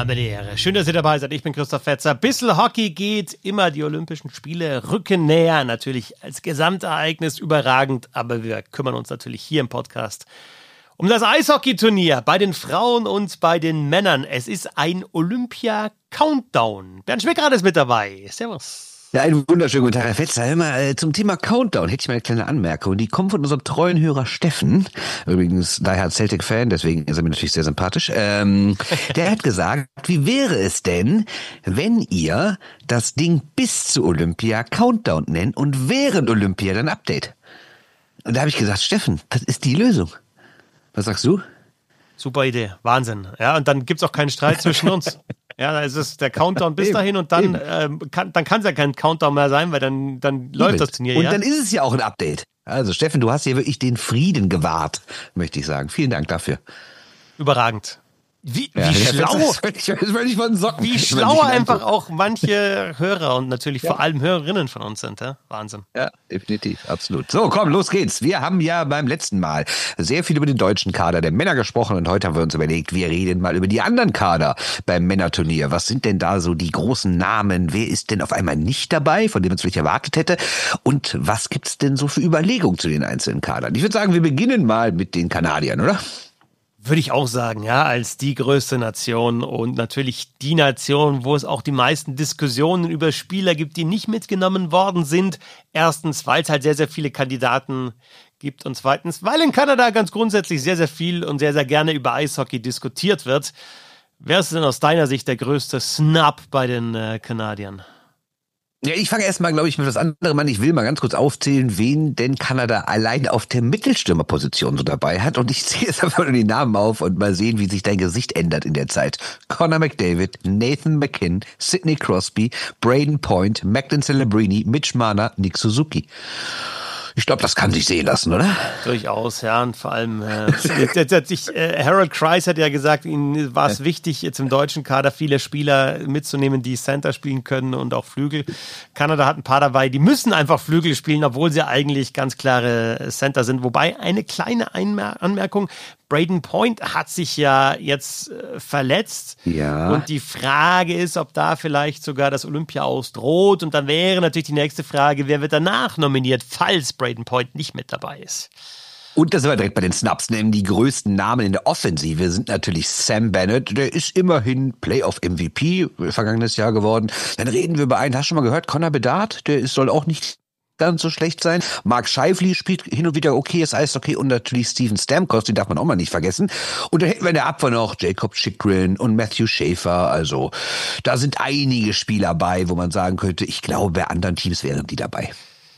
habe die Ehre. Schön, dass ihr dabei seid. Ich bin Christoph Fetzer. Bissl Hockey geht immer. Die Olympischen Spiele rücken näher. Natürlich als Gesamtereignis überragend. Aber wir kümmern uns natürlich hier im Podcast um das Eishockeyturnier bei den Frauen und bei den Männern. Es ist ein Olympia-Countdown. Bernd Schwickrath ist mit dabei. Servus. Ja, einen wunderschönen guten Tag, Herr Fetzer. Hör mal, zum Thema Countdown hätte ich mal eine kleine Anmerkung. Die kommt von unserem treuen Hörer Steffen. Übrigens, daher Celtic-Fan, deswegen ist er mir natürlich sehr sympathisch. Der hat gesagt, wie wäre es denn, wenn ihr das Ding bis zu Olympia Countdown nennt und während Olympia dann Update? Und da habe ich gesagt, Steffen, das ist die Lösung. Was sagst du? Super Idee, Wahnsinn. Ja, und dann gibt's auch keinen Streit zwischen uns. Ja, da ist es der Countdown bis dahin und dann kann es ja kein Countdown mehr sein, weil dann läuft das Turnier. Und dann ist es ja auch ein Update. Also Steffen, du hast hier wirklich den Frieden gewahrt, möchte ich sagen. Vielen Dank dafür. Überragend. Wie schlau einfach auch manche Hörer und natürlich vor allem Hörerinnen von uns sind. Ja? Wahnsinn. Ja, definitiv, absolut. So, komm, los geht's. Wir haben ja beim letzten Mal sehr viel über den deutschen Kader der Männer gesprochen und heute haben wir uns überlegt, wir reden mal über die anderen Kader beim Männerturnier. Was sind denn da so die großen Namen? Wer ist denn auf einmal nicht dabei, von dem man es vielleicht erwartet hätte? Und was gibt's denn so für Überlegungen zu den einzelnen Kadern? Ich würde sagen, wir beginnen mal mit den Kanadiern, oder? Würde ich auch sagen, ja, als die größte Nation und natürlich die Nation, wo es auch die meisten Diskussionen über Spieler gibt, die nicht mitgenommen worden sind. Erstens, weil es halt sehr, sehr viele Kandidaten gibt und zweitens, weil in Kanada ganz grundsätzlich sehr, sehr viel und sehr, sehr gerne über Eishockey diskutiert wird. Wer ist denn aus deiner Sicht der größte Snub bei den Kanadiern? Ja, ich fange erstmal, glaube ich, mit was anderem an. Ich will mal ganz kurz aufzählen, wen denn Kanada allein auf der Mittelstürmerposition so dabei hat. Und ich ziehe jetzt einfach nur die Namen auf und mal sehen, wie sich dein Gesicht ändert in der Zeit. Connor McDavid, Nathan McKinn, Sidney Crosby, Braden Point, Macklin Celebrini, Mitch Marner, Nick Suzuki. Ich glaube, das kann sich sehen lassen, oder? Durchaus, ja. Und vor allem, Harold Kreis hat ja gesagt, ihnen war es wichtig, jetzt im deutschen Kader viele Spieler mitzunehmen, die Center spielen können und auch Flügel. Kanada hat ein paar dabei, die müssen einfach Flügel spielen, obwohl sie eigentlich ganz klare Center sind. Wobei, eine kleine Anmerkung, Braden Point hat sich ja jetzt verletzt. Ja. Und die Frage ist, ob da vielleicht sogar das Olympia ausdroht. Und dann wäre natürlich die nächste Frage, wer wird danach nominiert, falls Braden Point nicht mit dabei ist. Und da sind wir direkt bei den Snaps, nehmen die größten Namen in der Offensive sind natürlich Sam Bennett, der ist immerhin Playoff-MVP vergangenes Jahr geworden. Dann reden wir über einen, hast du schon mal gehört, Connor Bedard, soll auch nicht ganz so schlecht sein. Mark Scheifele spielt hin und wieder okayes Eishockey und natürlich Steven Stamkos, den darf man auch mal nicht vergessen. Und dann hätten wir in der Abwehr noch Jacob Chychrun und Matthew Schaefer. Also da sind einige Spieler bei, wo man sagen könnte, ich glaube, bei anderen Teams wären die dabei.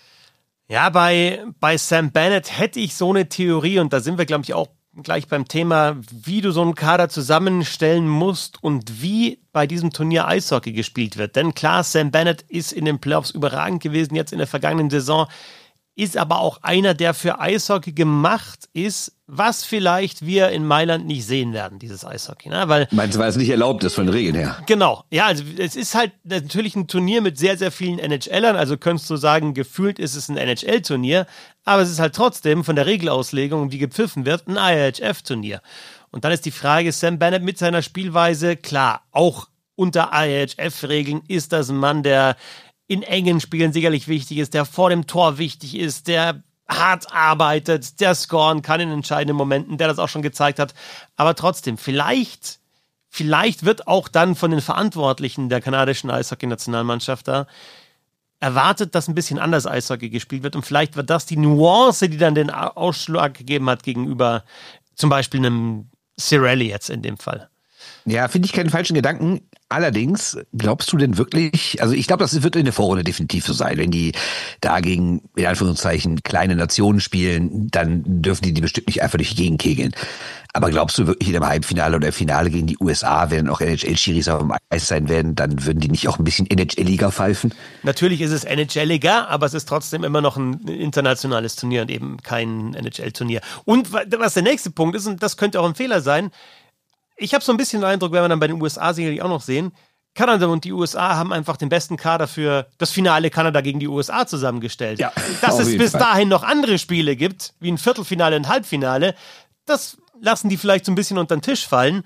Ja, bei Sam Bennett hätte ich so eine Theorie und da sind wir, glaube ich, auch gleich beim Thema, wie du so einen Kader zusammenstellen musst und wie bei diesem Turnier Eishockey gespielt wird. Denn klar, Sam Bennett ist in den Playoffs überragend gewesen, jetzt in der vergangenen Saison, ist aber auch einer, der für Eishockey gemacht ist, was vielleicht wir in Mailand nicht sehen werden, dieses Eishockey. Ne? Meinst du, weil es nicht erlaubt ist von den Regeln her? Genau, ja, also es ist halt natürlich ein Turnier mit sehr, sehr vielen NHLern, also könntest du sagen, gefühlt ist es ein NHL-Turnier, aber es ist halt trotzdem von der Regelauslegung, wie gepfiffen wird, ein IIHF-Turnier. Und dann ist die Frage, Sam Bennett mit seiner Spielweise, klar, auch unter IIHF-Regeln ist das ein Mann, der in engen Spielen sicherlich wichtig ist, der vor dem Tor wichtig ist, der hart arbeitet, der scoren kann in entscheidenden Momenten, der das auch schon gezeigt hat. Aber trotzdem, vielleicht wird auch dann von den Verantwortlichen der kanadischen Eishockey-Nationalmannschaft da erwartet, dass ein bisschen anders Eishockey gespielt wird. Und vielleicht wird das die Nuance, die dann den Ausschlag gegeben hat gegenüber zum Beispiel einem Cirelli jetzt in dem Fall. Ja, finde ich keinen falschen Gedanken. Allerdings, glaubst du denn wirklich, also ich glaube, das wird in der Vorrunde definitiv so sein, wenn die dagegen, in Anführungszeichen, kleine Nationen spielen, dann dürfen die bestimmt nicht einfach durch die Gegend kegeln. Aber glaubst du wirklich in dem Halbfinale oder Finale gegen die USA, wenn auch NHL-Schiris auf dem Eis sein werden, dann würden die nicht auch ein bisschen NHL-Liga pfeifen? Natürlich ist es NHL-Liga, aber es ist trotzdem immer noch ein internationales Turnier und eben kein NHL-Turnier. Und was der nächste Punkt ist, und das könnte auch ein Fehler sein, ich habe so ein bisschen den Eindruck, werden wir dann bei den USA sicherlich auch noch sehen, Kanada und die USA haben einfach den besten Kader für das Finale Kanada gegen die USA zusammengestellt. Ja, dass es bis dahin noch andere Spiele gibt, wie ein Viertelfinale und Halbfinale, das lassen die vielleicht so ein bisschen unter den Tisch fallen.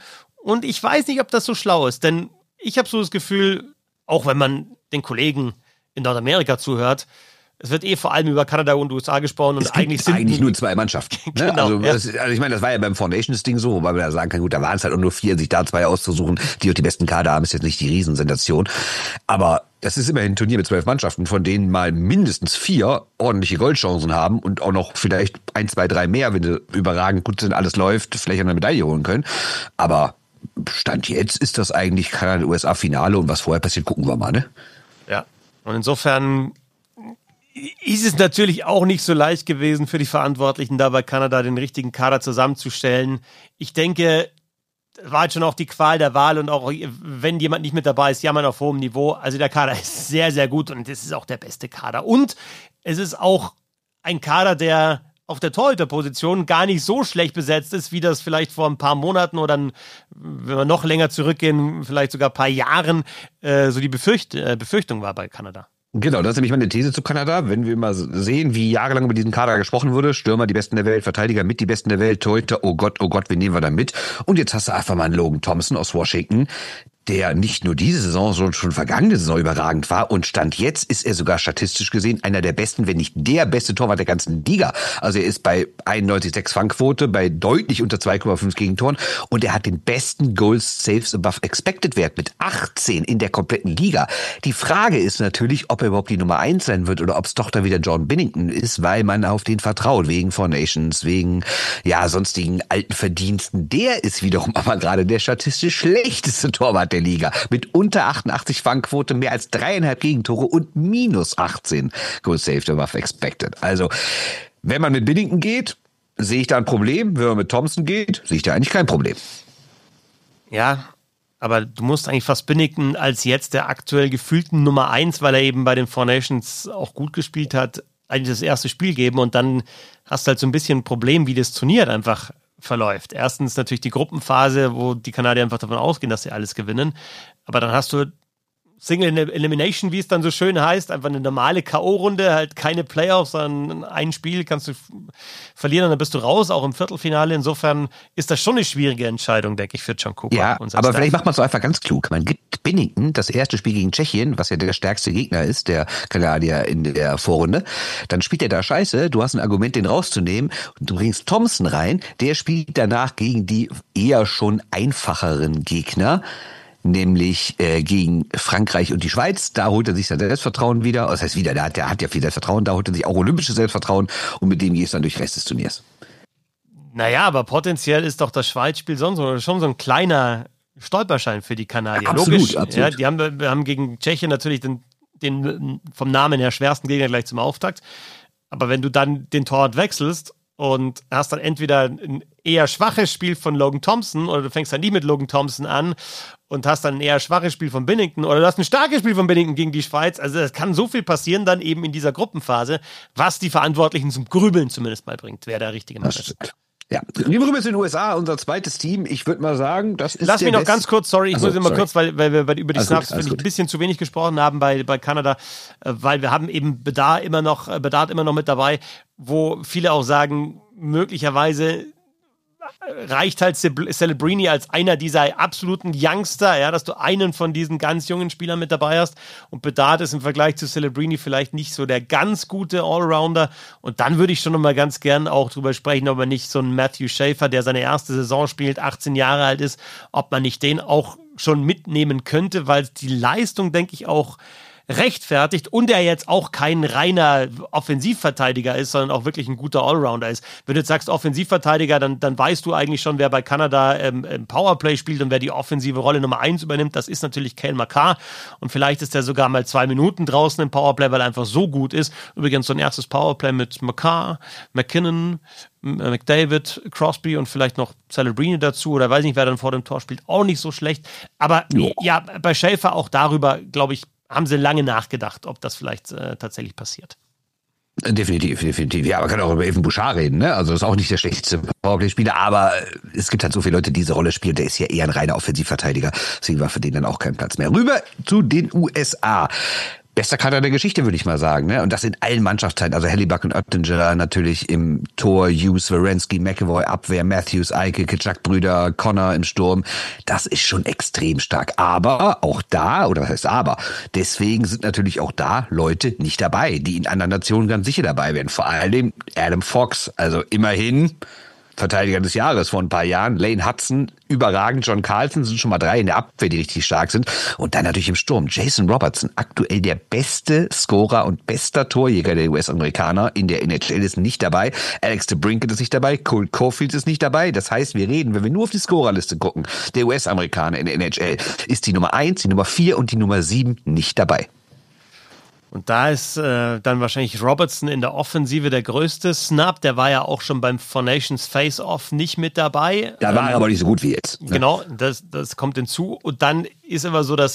Und ich weiß nicht, ob das so schlau ist, denn ich habe so das Gefühl, auch wenn man den Kollegen in Nordamerika zuhört, es wird vor allem über Kanada und USA gesprochen. Und es gibt eigentlich nur 2 Mannschaften. Ne? Genau, also ich meine, das war ja beim Four Nations Ding so, wobei man da sagen kann, gut, da waren es halt auch nur 4, sich da 2 auszusuchen, die auch die besten Kader haben, ist jetzt nicht die Riesensensation. Aber das ist immerhin ein Turnier mit 12 Mannschaften, von denen mal mindestens 4 ordentliche Goldchancen haben und auch noch vielleicht 1, 2, 3 mehr, wenn sie überragend gut sind, alles läuft, vielleicht eine Medaille holen können. Aber Stand jetzt ist das eigentlich Kanada-USA-Finale und was vorher passiert, gucken wir mal, ne? Ja, und insofern ist es natürlich auch nicht so leicht gewesen für die Verantwortlichen da bei Kanada, den richtigen Kader zusammenzustellen. Ich denke, war jetzt schon auch die Qual der Wahl und auch wenn jemand nicht mit dabei ist, jammern auf hohem Niveau. Also der Kader ist sehr, sehr gut und es ist auch der beste Kader. Und es ist auch ein Kader, der auf der Torhüterposition gar nicht so schlecht besetzt ist, wie das vielleicht vor ein paar Monaten oder wenn wir noch länger zurückgehen, vielleicht sogar ein paar Jahren, so die Befürchtung war bei Kanada. Genau, das ist nämlich meine These zu Kanada. Wenn wir mal sehen, wie jahrelang über diesen Kader gesprochen wurde, Stürmer die Besten der Welt, Verteidiger mit die Besten der Welt, Torhüter, oh Gott, wen nehmen wir da mit? Und jetzt hast du einfach mal einen Logan Thompson aus Washington, der nicht nur diese Saison, sondern schon vergangene Saison überragend war und Stand jetzt ist er sogar statistisch gesehen einer der besten, wenn nicht der beste Torwart der ganzen Liga. Also er ist bei 91,6 Fangquote, bei deutlich unter 2,5 Gegentoren und er hat den besten Goals Saves Above Expected Wert mit 18 in der kompletten Liga. Die Frage ist natürlich, ob er überhaupt die Nummer 1 sein wird oder ob es doch da wieder Jordan Binnington ist, weil man auf den vertraut, wegen Four Nations, wegen sonstigen alten Verdiensten. Der ist wiederum aber gerade der statistisch schlechteste Torwart der Liga mit unter 88 Fangquote, mehr als 3,5 Gegentore und minus 18 Goals Saved Above Expected. Also, wenn man mit Binnington geht, sehe ich da ein Problem. Wenn man mit Thompson geht, sehe ich da eigentlich kein Problem. Ja, aber du musst eigentlich fast Binnington als jetzt der aktuell gefühlten Nummer 1, weil er eben bei den Four Nations auch gut gespielt hat, eigentlich das erste Spiel geben und dann hast du halt so ein bisschen ein Problem, wie das Turnier einfach verläuft. Erstens natürlich die Gruppenphase, wo die Kanadier einfach davon ausgehen, dass sie alles gewinnen. Aber dann hast du Single Elimination, wie es dann so schön heißt, einfach eine normale K.O.-Runde, halt keine Playoffs, sondern ein Spiel kannst du verlieren und dann bist du raus, auch im Viertelfinale. Insofern ist das schon eine schwierige Entscheidung, denke ich, für John Cooper. Ja, aber vielleicht macht man es so einfach ganz klug. Man gibt Binnington das erste Spiel gegen Tschechien, was ja der stärkste Gegner ist, der Kanadier in der Vorrunde. Dann spielt er da scheiße, du hast ein Argument, den rauszunehmen und du bringst Thompson rein, der spielt danach gegen die eher schon einfacheren Gegner, nämlich gegen Frankreich und die Schweiz. Da holt er sich sein Selbstvertrauen wieder. Das heißt wieder, der hat ja viel Selbstvertrauen, da holt er sich auch olympisches Selbstvertrauen und mit dem geht es dann durch den Rest des Turniers. Naja, aber potenziell ist doch das Schweiz-Spiel schon so ein kleiner Stolperschein für die Kanadier. Absolut, logisch. absolut. Ja, wir haben gegen Tschechien natürlich den vom Namen her schwersten Gegner gleich zum Auftakt. Aber wenn du dann den Torwart wechselst und hast dann entweder ein eher schwaches Spiel von Logan Thompson oder du fängst dann nie mit Logan Thompson an und hast dann ein eher schwaches Spiel von Binnington oder du hast ein starkes Spiel von Binnington gegen die Schweiz. Also es kann so viel passieren dann eben in dieser Gruppenphase, was die Verantwortlichen zum Grübeln zumindest mal bringt, wer der richtige Mann ist. Ja, gehen wir rüber zu den USA, unser zweites Team. Ich würde mal sagen, das ist Lass mich noch ganz kurz, ich muss immer kurz, weil wir über die Snaps ein bisschen zu wenig gesprochen haben bei Kanada, weil wir haben eben Bedard immer noch mit dabei, wo viele auch sagen, möglicherweise reicht halt Celebrini als einer dieser absoluten Youngster, ja, dass du einen von diesen ganz jungen Spielern mit dabei hast und Bedard ist im Vergleich zu Celebrini vielleicht nicht so der ganz gute Allrounder und dann würde ich schon noch mal ganz gern auch drüber sprechen, ob man nicht so einen Matthew Schaefer, der seine erste Saison spielt, 18 Jahre alt ist, ob man nicht den auch schon mitnehmen könnte, weil die Leistung, denke ich, auch rechtfertigt und er jetzt auch kein reiner Offensivverteidiger ist, sondern auch wirklich ein guter Allrounder ist. Wenn du jetzt sagst Offensivverteidiger, dann weißt du eigentlich schon, wer bei Kanada im Powerplay spielt und wer die offensive Rolle Nummer 1 übernimmt. Das ist natürlich Cale Makar und vielleicht ist er sogar mal 2 Minuten draußen im Powerplay, weil er einfach so gut ist. Übrigens so ein erstes Powerplay mit Makar, McKinnon, McDavid, Crosby und vielleicht noch Celebrini dazu oder weiß nicht, wer dann vor dem Tor spielt, auch nicht so schlecht. Aber ja, bei Schaefer auch darüber, glaube ich, haben sie lange nachgedacht, ob das vielleicht tatsächlich passiert. Definitiv. Ja, man kann auch über Evan Bouchard reden, ne? Also ist auch nicht der schlechteste Powerplay-Spieler, aber es gibt halt so viele Leute, die diese Rolle spielen. Der ist ja eher ein reiner Offensivverteidiger. Deswegen war für den dann auch kein Platz mehr. Rüber zu den USA. bester Kader der Geschichte, würde ich mal sagen. Ne? Und das in allen Mannschaftsteilen. Also Hellebuyck und Oettinger natürlich im Tor, Hughes, Werenski, McAvoy, Abwehr, Matthews, Eike, Kitschak-Brüder, Connor im Sturm. Das ist schon extrem stark. Aber auch da, oder was heißt aber, deswegen sind natürlich auch da Leute nicht dabei, die in anderen Nationen ganz sicher dabei wären. Vor allem Adam Fox, also immerhin Verteidiger des Jahres vor ein paar Jahren. Lane Hudson, überragend. John Carlson sind schon mal 3 in der Abwehr, die richtig stark sind. Und dann natürlich im Sturm. Jason Robertson, aktuell der beste Scorer und bester Torjäger der US-Amerikaner in der NHL, ist nicht dabei. Alex DeBrincat ist nicht dabei. Cole Caulfield ist nicht dabei. Das heißt, wir reden, wenn wir nur auf die Scorerliste gucken, der US-Amerikaner in der NHL, ist die Nummer 1, die Nummer 4 und die Nummer 7 nicht dabei. Und da ist dann wahrscheinlich Robertson in der Offensive der größte Snub. Der war ja auch schon beim Four Nations Face-Off nicht mit dabei. Da war er aber nicht so gut wie jetzt. Ne? Genau, das kommt hinzu. Und dann ist immer so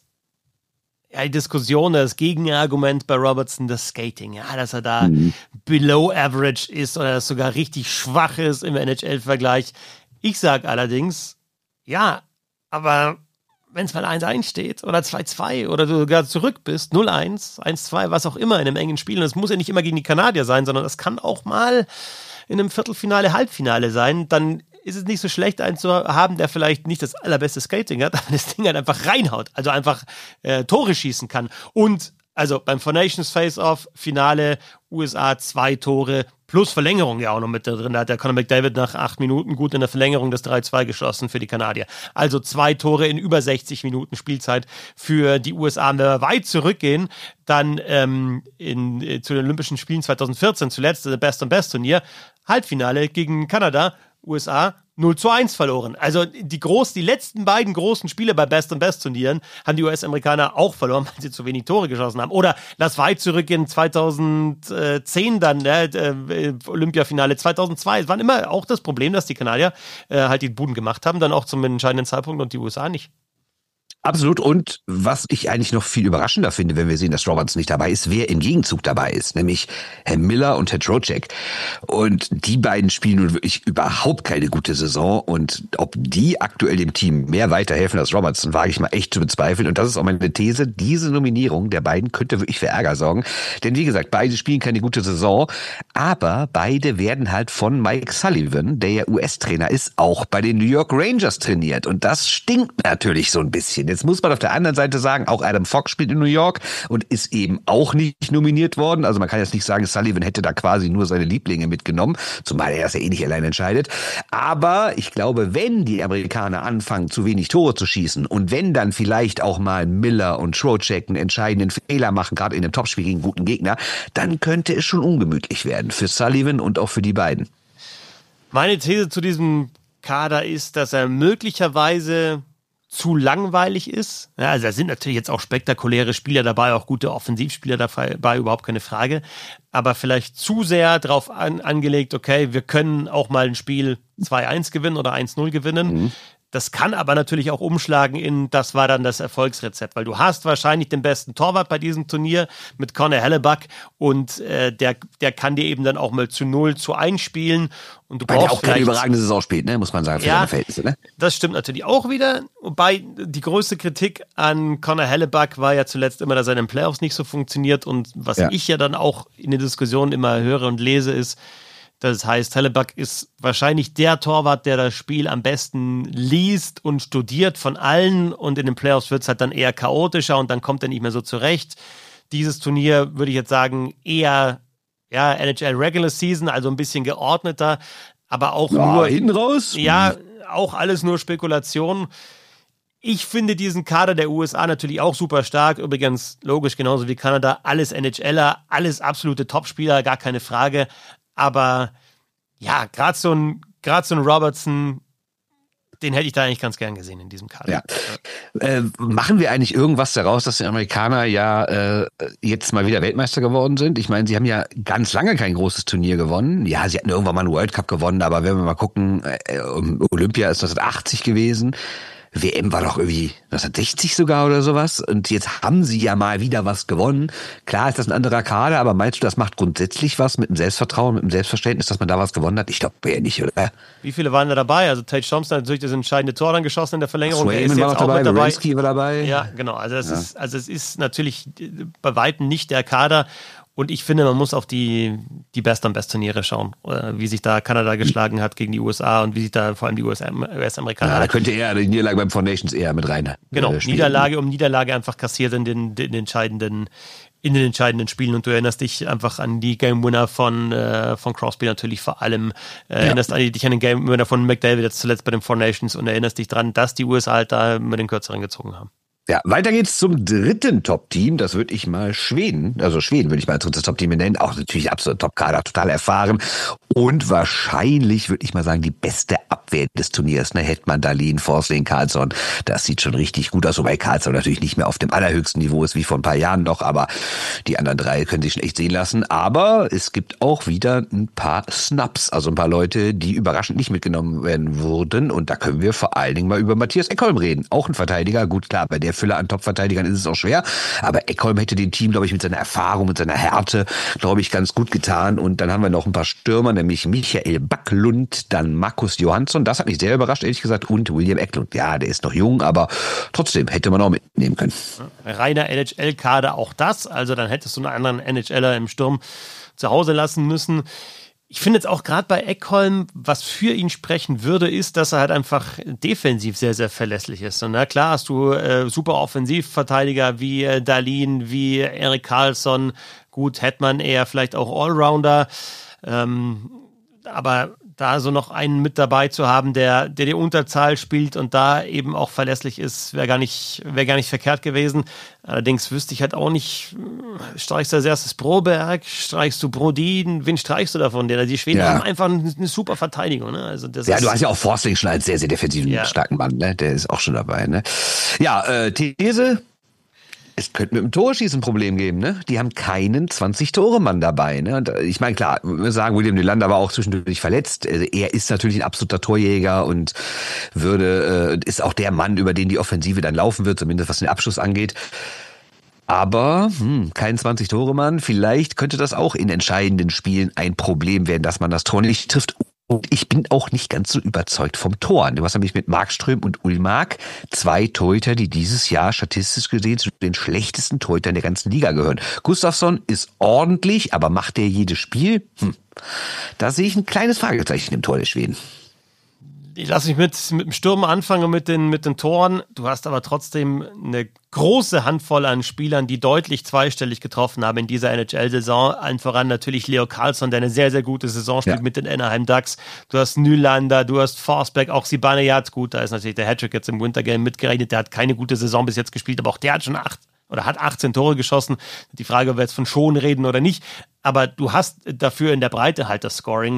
die Diskussion, das Gegenargument bei Robertson, das Skating. Ja, dass er da below average ist oder dass sogar richtig schwach ist im NHL-Vergleich. Ich sage allerdings, ja, aber wenn es mal 1-1 steht oder 2-2 oder du sogar zurück bist, 0-1, 1-2, was auch immer in einem engen Spiel. Und das muss ja nicht immer gegen die Kanadier sein, sondern das kann auch mal in einem Viertelfinale, Halbfinale sein. Dann ist es nicht so schlecht, einen zu haben, der vielleicht nicht das allerbeste Skating hat, aber das Ding halt einfach reinhaut, also einfach Tore schießen kann. Und also beim Four Nations Face-Off Finale USA 2 Tore plus Verlängerung ja auch noch mit da drin. Da hat der Conor McDavid nach 8 Minuten gut in der Verlängerung das 3-2 geschossen für die Kanadier. Also 2 Tore in über 60 Minuten Spielzeit für die USA. Und wenn wir weit zurückgehen, dann zu den Olympischen Spielen 2014 zuletzt, das Best-on-Best-Turnier, Halbfinale gegen Kanada, USA 0-1 verloren. Also die letzten beiden großen Spiele bei Best-on-Best-Turnieren haben die US-Amerikaner auch verloren, weil sie zu wenig Tore geschossen haben. Oder lass weit zurückgehen, 2010 dann, Olympiafinale 2002. Es war immer auch das Problem, dass die Kanadier halt die Buden gemacht haben, dann auch zum entscheidenden Zeitpunkt und die USA nicht. Absolut. Und was ich eigentlich noch viel überraschender finde, wenn wir sehen, dass Robertson nicht dabei ist, wer im Gegenzug dabei ist, nämlich Herr Miller und Herr Trocheck. Und die beiden spielen nun wirklich überhaupt keine gute Saison. Und ob die aktuell dem Team mehr weiterhelfen als Robertson, wage ich mal echt zu bezweifeln. Und das ist auch meine These. Diese Nominierung der beiden könnte wirklich für Ärger sorgen. Denn wie gesagt, beide spielen keine gute Saison. Aber beide werden halt von Mike Sullivan, der ja US-Trainer ist, auch bei den New York Rangers trainiert. Und das stinkt natürlich so ein bisschen. Jetzt muss man auf der anderen Seite sagen, auch Adam Fox spielt in New York und ist eben auch nicht nominiert worden. Also man kann jetzt nicht sagen, Sullivan hätte da quasi nur seine Lieblinge mitgenommen, zumal er das ja eh nicht allein entscheidet. Aber ich glaube, wenn die Amerikaner anfangen, zu wenig Tore zu schießen und wenn dann vielleicht auch mal Miller und Trocheck einen entscheidenden Fehler machen, gerade in einem Topspiel gegen einen guten Gegner, dann könnte es schon ungemütlich werden für Sullivan und auch für die beiden. Meine These zu diesem Kader ist, dass er möglicherweise zu langweilig ist. Ja, also da sind natürlich jetzt auch spektakuläre Spieler dabei, auch gute Offensivspieler dabei, überhaupt keine Frage. Aber vielleicht zu sehr darauf angelegt, okay, wir können auch mal ein Spiel 2-1 gewinnen oder 1-0 gewinnen. Das kann aber natürlich auch umschlagen in, das war dann das Erfolgsrezept, weil du hast wahrscheinlich den besten Torwart bei diesem Turnier mit Connor Hellebuyck und der kann dir eben dann auch mal zu 0 zu 1 spielen. Und du brauchst auch keine überragende Saison spielt, ne, muss man sagen, für seine Verhältnisse. Ne? Das stimmt natürlich auch wieder. Wobei die größte Kritik an Connor Hellebuyck war ja zuletzt immer, dass er in den Playoffs nicht so funktioniert. Und was ich ja dann auch in den Diskussionen immer höre und lese, ist, das heißt, Hellebuyck ist wahrscheinlich der Torwart, der das Spiel am besten liest und studiert von allen. Und in den Playoffs wird es halt dann eher chaotischer und dann kommt er nicht mehr so zurecht. Dieses Turnier würde ich jetzt sagen eher NHL Regular Season, also ein bisschen geordneter, aber auch nur hinten raus. Ja, auch alles nur Spekulation. Ich finde diesen Kader der USA natürlich auch super stark. Übrigens, logisch, genauso wie Kanada. Alles NHLer, alles absolute Topspieler, gar keine Frage. Aber ja, gerade so ein Robertson, den hätte ich da eigentlich ganz gern gesehen in diesem Kader. Ja. Machen wir eigentlich irgendwas daraus, dass die Amerikaner jetzt mal wieder Weltmeister geworden sind? Ich meine, sie haben ja ganz lange kein großes Turnier gewonnen. Ja, sie hatten irgendwann mal einen World Cup gewonnen, aber wenn wir mal gucken, Olympia ist 1980 gewesen. WM war doch irgendwie 1960 sogar oder sowas. Und jetzt haben sie ja mal wieder was gewonnen. Klar ist das ein anderer Kader, aber meinst du, das macht grundsätzlich was mit dem Selbstvertrauen, mit dem Selbstverständnis, dass man da was gewonnen hat? Ich glaube eher nicht, oder? Wie viele waren da dabei? Also Tage Thompson hat natürlich das entscheidende Tor dann geschossen in der Verlängerung. Er ist jetzt auch dabei, Werenski war dabei. Ja, genau. Also es ist natürlich bei Weitem nicht der Kader. Und ich finde, man muss auf die Best-on-Best-Turniere schauen, wie sich da Kanada geschlagen hat gegen die USA und wie sich da vor allem die US-Amerikaner... Ja, da könnte eher die Niederlage beim Four Nations eher mit rein. Genau, Niederlage um Niederlage einfach kassiert in den entscheidenden Spielen. Und du erinnerst dich einfach an die Game-Winner von Crosby natürlich vor allem. Erinnerst dich an den Game-Winner von McDavid jetzt zuletzt bei den Four Nations und erinnerst dich dran, dass die USA halt da mit den Kürzeren gezogen haben. Ja, weiter geht's zum dritten Top-Team. Das würde ich mal Schweden würde ich mal als drittes Top-Team benennen. Auch natürlich absolut Top-Kader, total erfahren. Und wahrscheinlich, würde ich mal sagen, die beste Abwehr des Turniers. Ne? Hetman, Dahlin, Forsling, Karlsson. Das sieht schon richtig gut aus. Wobei Karlsson natürlich nicht mehr auf dem allerhöchsten Niveau ist, wie vor ein paar Jahren noch. Aber die anderen drei können sich schon echt sehen lassen. Aber es gibt auch wieder ein paar Snaps. Also ein paar Leute, die überraschend nicht mitgenommen werden wurden. Und da können wir vor allen Dingen mal über Mattias Ekholm reden. Auch ein Verteidiger. Gut, klar, bei der Fülle an Top-Verteidigern ist es auch schwer. Aber Ekholm hätte dem Team, glaube ich, mit seiner Erfahrung, mit seiner Härte, glaube ich, ganz gut getan. Und dann haben wir noch ein paar Stürmer, nämlich Michael Backlund, dann Markus Johansson. Das hat mich sehr überrascht, ehrlich gesagt. Und William Eklund. Ja, der ist noch jung, aber trotzdem hätte man auch mitnehmen können. Reiner NHL-Kader, auch das. Also dann hättest du einen anderen NHLer im Sturm zu Hause lassen müssen. Ich finde jetzt auch gerade bei Ekholm, was für ihn sprechen würde, ist, dass er halt einfach defensiv sehr, sehr verlässlich ist. Und na klar hast du super Offensivverteidiger wie Dahlin, wie Erik Karlsson, gut, Hetman eher vielleicht auch Allrounder, aber da so noch einen mit dabei zu haben, der die Unterzahl spielt und da eben auch verlässlich ist, wäre gar nicht verkehrt gewesen. Allerdings wüsste ich halt auch nicht, streichst du als erstes Broberg, streichst du Brodin, wen streichst du davon? Die Schweden haben einfach eine super Verteidigung. Ne? Also das du hast ja auch Forsling schon als sehr, sehr defensiven, starken Mann. Ne? Der ist auch schon dabei. Ne? Ja, These... Es könnte mit dem Torschießen ein Problem geben, ne? Die haben keinen 20-Tore-Mann dabei, ne? Und ich meine, klar, wir sagen, William Nylander war auch zwischendurch verletzt. Er ist natürlich ein absoluter Torjäger und ist auch der Mann, über den die Offensive dann laufen wird, zumindest was den Abschluss angeht. Aber kein 20-Tore-Mann. Vielleicht könnte das auch in entscheidenden Spielen ein Problem werden, dass man das Tor nicht trifft. Und ich bin auch nicht ganz so überzeugt vom Tor. Du hast nämlich mit Markström und Ullmark zwei Torhüter, die dieses Jahr statistisch gesehen zu den schlechtesten Torhütern der ganzen Liga gehören. Gustafsson ist ordentlich, aber macht der jedes Spiel? Da sehe ich ein kleines Fragezeichen im Tor der Schweden. Ich lasse mich mit dem Sturm anfangen mit den Toren. Du hast aber trotzdem eine große Handvoll an Spielern, die deutlich zweistellig getroffen haben in dieser NHL-Saison. Allen voran natürlich Leo Carlsson, der eine sehr, sehr gute Saison spielt mit den Anaheim Ducks. Du hast Nylander, du hast Forsberg, auch Zibanejad. Gut, da ist natürlich der Hattrick jetzt im Wintergame mitgerechnet. Der hat keine gute Saison bis jetzt gespielt, aber auch der hat schon hat 18 Tore geschossen. Die Frage, ob wir jetzt von Schon reden oder nicht. Aber du hast dafür in der Breite halt das Scoring.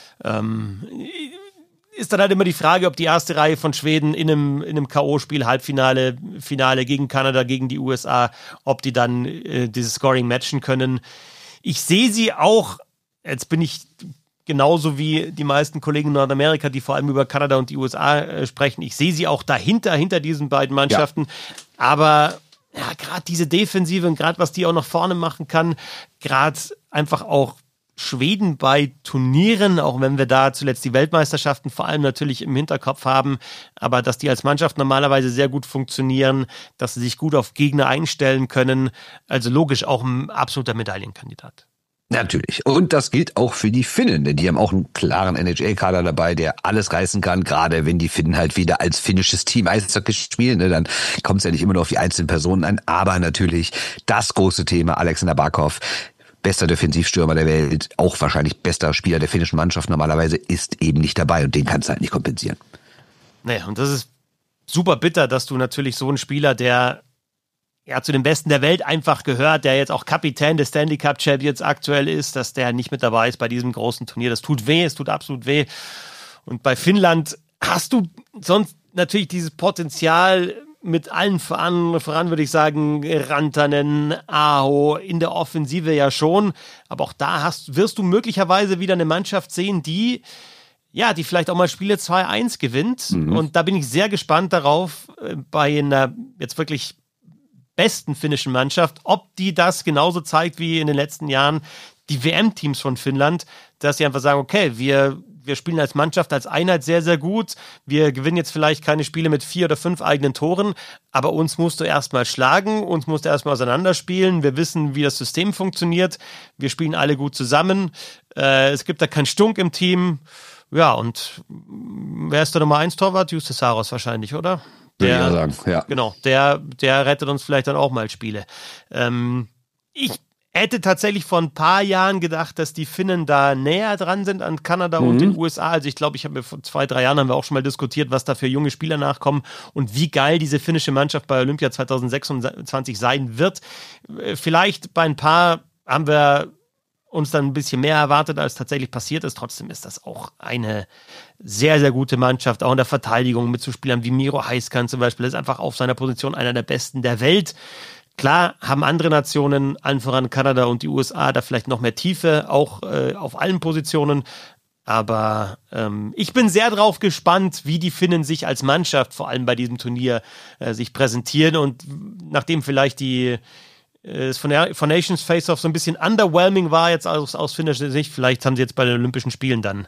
Ist dann halt immer die Frage, ob die erste Reihe von Schweden in einem K.O.-Spiel, Halbfinale, Finale gegen Kanada, gegen die USA, ob die dann dieses Scoring matchen können. Ich sehe sie auch, jetzt bin ich genauso wie die meisten Kollegen in Nordamerika, die vor allem über Kanada und die USA sprechen, ich sehe sie auch dahinter, hinter diesen beiden Mannschaften. Ja. Aber ja, gerade diese Defensive und gerade was die auch nach vorne machen kann, gerade einfach auch Schweden bei Turnieren, auch wenn wir da zuletzt die Weltmeisterschaften vor allem natürlich im Hinterkopf haben, aber dass die als Mannschaft normalerweise sehr gut funktionieren, dass sie sich gut auf Gegner einstellen können, also logisch auch ein absoluter Medaillenkandidat. Natürlich. Und das gilt auch für die Finnen, denn die haben auch einen klaren NHL-Kader dabei, der alles reißen kann, gerade wenn die Finnen halt wieder als finnisches Team Eishockey spielen, ne, dann kommt es ja nicht immer nur auf die einzelnen Personen an, aber natürlich das große Thema Alexander Barkov, bester Defensivstürmer der Welt, auch wahrscheinlich bester Spieler der finnischen Mannschaft normalerweise, ist eben nicht dabei und den kannst du halt nicht kompensieren. Naja, und das ist super bitter, dass du natürlich so einen Spieler, der ja zu den Besten der Welt einfach gehört, der jetzt auch Kapitän des Stanley Cup Champions aktuell ist, dass der nicht mit dabei ist bei diesem großen Turnier. Das tut weh, es tut absolut weh. Und bei Finnland hast du sonst natürlich dieses Potenzial mit allen voran würde ich sagen, Rantanen, Aho, in der Offensive ja schon. Aber auch da wirst du möglicherweise wieder eine Mannschaft sehen, die ja, die vielleicht auch mal Spiele 2-1 gewinnt. Und da bin ich sehr gespannt darauf, bei einer jetzt wirklich besten finnischen Mannschaft, ob die das genauso zeigt wie in den letzten Jahren die WM-Teams von Finnland, dass sie einfach sagen, okay, wir spielen als Mannschaft, als Einheit sehr, sehr gut. Wir gewinnen jetzt vielleicht keine Spiele mit 4 oder 5 eigenen Toren, aber uns musst du erstmal schlagen, uns musst du erstmal auseinanderspielen. Wir wissen, wie das System funktioniert. Wir spielen alle gut zusammen. Es gibt da keinen Stunk im Team. Ja, und wer ist der Nummer 1 Torwart? Justus Saros wahrscheinlich, oder? Würde ich auch sagen, ja. Genau, der rettet uns vielleicht dann auch mal Spiele. Ich hätte tatsächlich vor ein paar Jahren gedacht, dass die Finnen da näher dran sind an Kanada und den USA. Also ich glaube, vor 2-3 Jahren haben wir auch schon mal diskutiert, was da für junge Spieler nachkommen und wie geil diese finnische Mannschaft bei Olympia 2026 sein wird. Vielleicht bei ein paar haben wir uns dann ein bisschen mehr erwartet, als tatsächlich passiert ist. Trotzdem ist das auch eine sehr, sehr gute Mannschaft, auch in der Verteidigung mit so Spielern wie Miro Heiskanen zum Beispiel. Das ist einfach auf seiner Position einer der Besten der Welt. Klar haben andere Nationen, allen voran Kanada und die USA, da vielleicht noch mehr Tiefe, auch auf allen Positionen. Aber ich bin sehr drauf gespannt, wie die Finnen sich als Mannschaft, vor allem bei diesem Turnier, sich präsentieren. Und nachdem vielleicht es von Nations Face-Off so ein bisschen underwhelming war, jetzt aus finnischer Sicht, vielleicht haben sie jetzt bei den Olympischen Spielen dann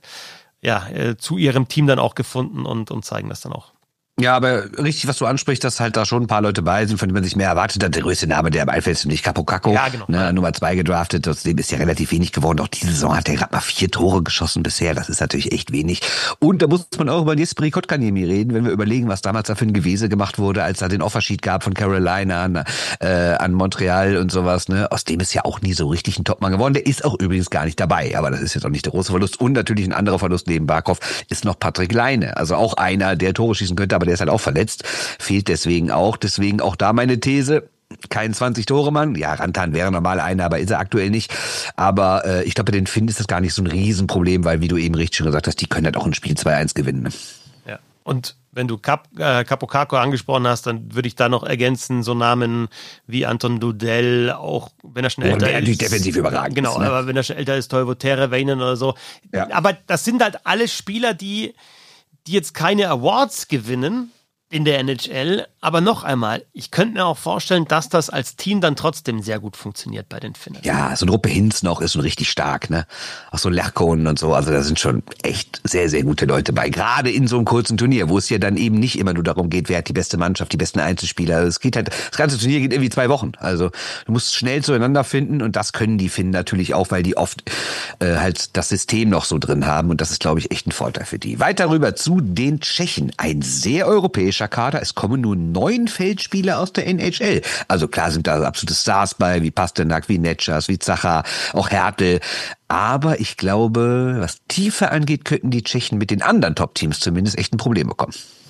zu ihrem Team dann auch gefunden und zeigen das dann auch. Ja, aber richtig, was du ansprichst, dass halt da schon ein paar Leute bei sind, von denen man sich mehr erwartet hat. Der größte Name, der am Einfeld ist, nicht Capo Caco, ja, genau. Nummer 2 gedraftet. Trotzdem ist ja relativ wenig geworden. Auch diese Saison hat er gerade mal 4 Tore geschossen bisher. Das ist natürlich echt wenig. Und da muss man auch über Jesperi Kotkaniemi reden, wenn wir überlegen, was damals da für ein Gewese gemacht wurde, als da den Offersheet gab von Carolina an Montreal und sowas. Ne? Aus dem ist ja auch nie so richtig ein Topmann geworden. Der ist auch übrigens gar nicht dabei. Aber das ist jetzt auch nicht der große Verlust. Und natürlich ein anderer Verlust neben Barkov ist noch Patrick Laine. Also auch einer, der Tore schießen könnte, aber der ist halt auch verletzt. Fehlt deswegen auch da meine These. Kein 20-Tore-Mann. Ja, Rantan wäre normal einer, aber ist er aktuell nicht. Aber ich glaube, bei den Finn ist das gar nicht so ein Riesenproblem, weil, wie du eben richtig schon gesagt hast, die können halt auch ein Spiel 2-1 gewinnen. Ja, und wenn du Capo Caco angesprochen hast, dann würde ich da noch ergänzen, so Namen wie Anton Dudell, auch wenn er schon älter ist. Natürlich defensiv überragend. Genau, ist, aber wenn er schon älter ist, Toivo Teravainen oder so. Ja. Aber das sind halt alle Spieler, die jetzt keine Awards gewinnen in der NHL, aber noch einmal, ich könnte mir auch vorstellen, dass das als Team dann trotzdem sehr gut funktioniert bei den Finnen. Ja, so ein Ruppe Hinz noch ist schon richtig stark, ne? Auch so Lerkonen und so, also da sind schon echt sehr, sehr gute Leute bei. Gerade in so einem kurzen Turnier, wo es ja dann eben nicht immer nur darum geht, wer hat die beste Mannschaft, die besten Einzelspieler. Es geht halt, das ganze Turnier geht irgendwie 2 Wochen. Also du musst schnell zueinander finden und das können die Finnen natürlich auch, weil die oft halt das System noch so drin haben und das ist, glaube ich, echt ein Vorteil für die. Weiter rüber zu den Tschechen. Ein sehr europäischer Kader. Es kommen nur 9 Feldspieler aus der NHL. Also klar sind da absolute Stars bei, wie Pasternak, wie Netschas, wie Zacha, auch Hertel. Aber ich glaube, was Tiefe angeht, könnten die Tschechen mit den anderen Top-Teams zumindest echt ein Problem bekommen.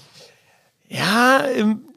Ja,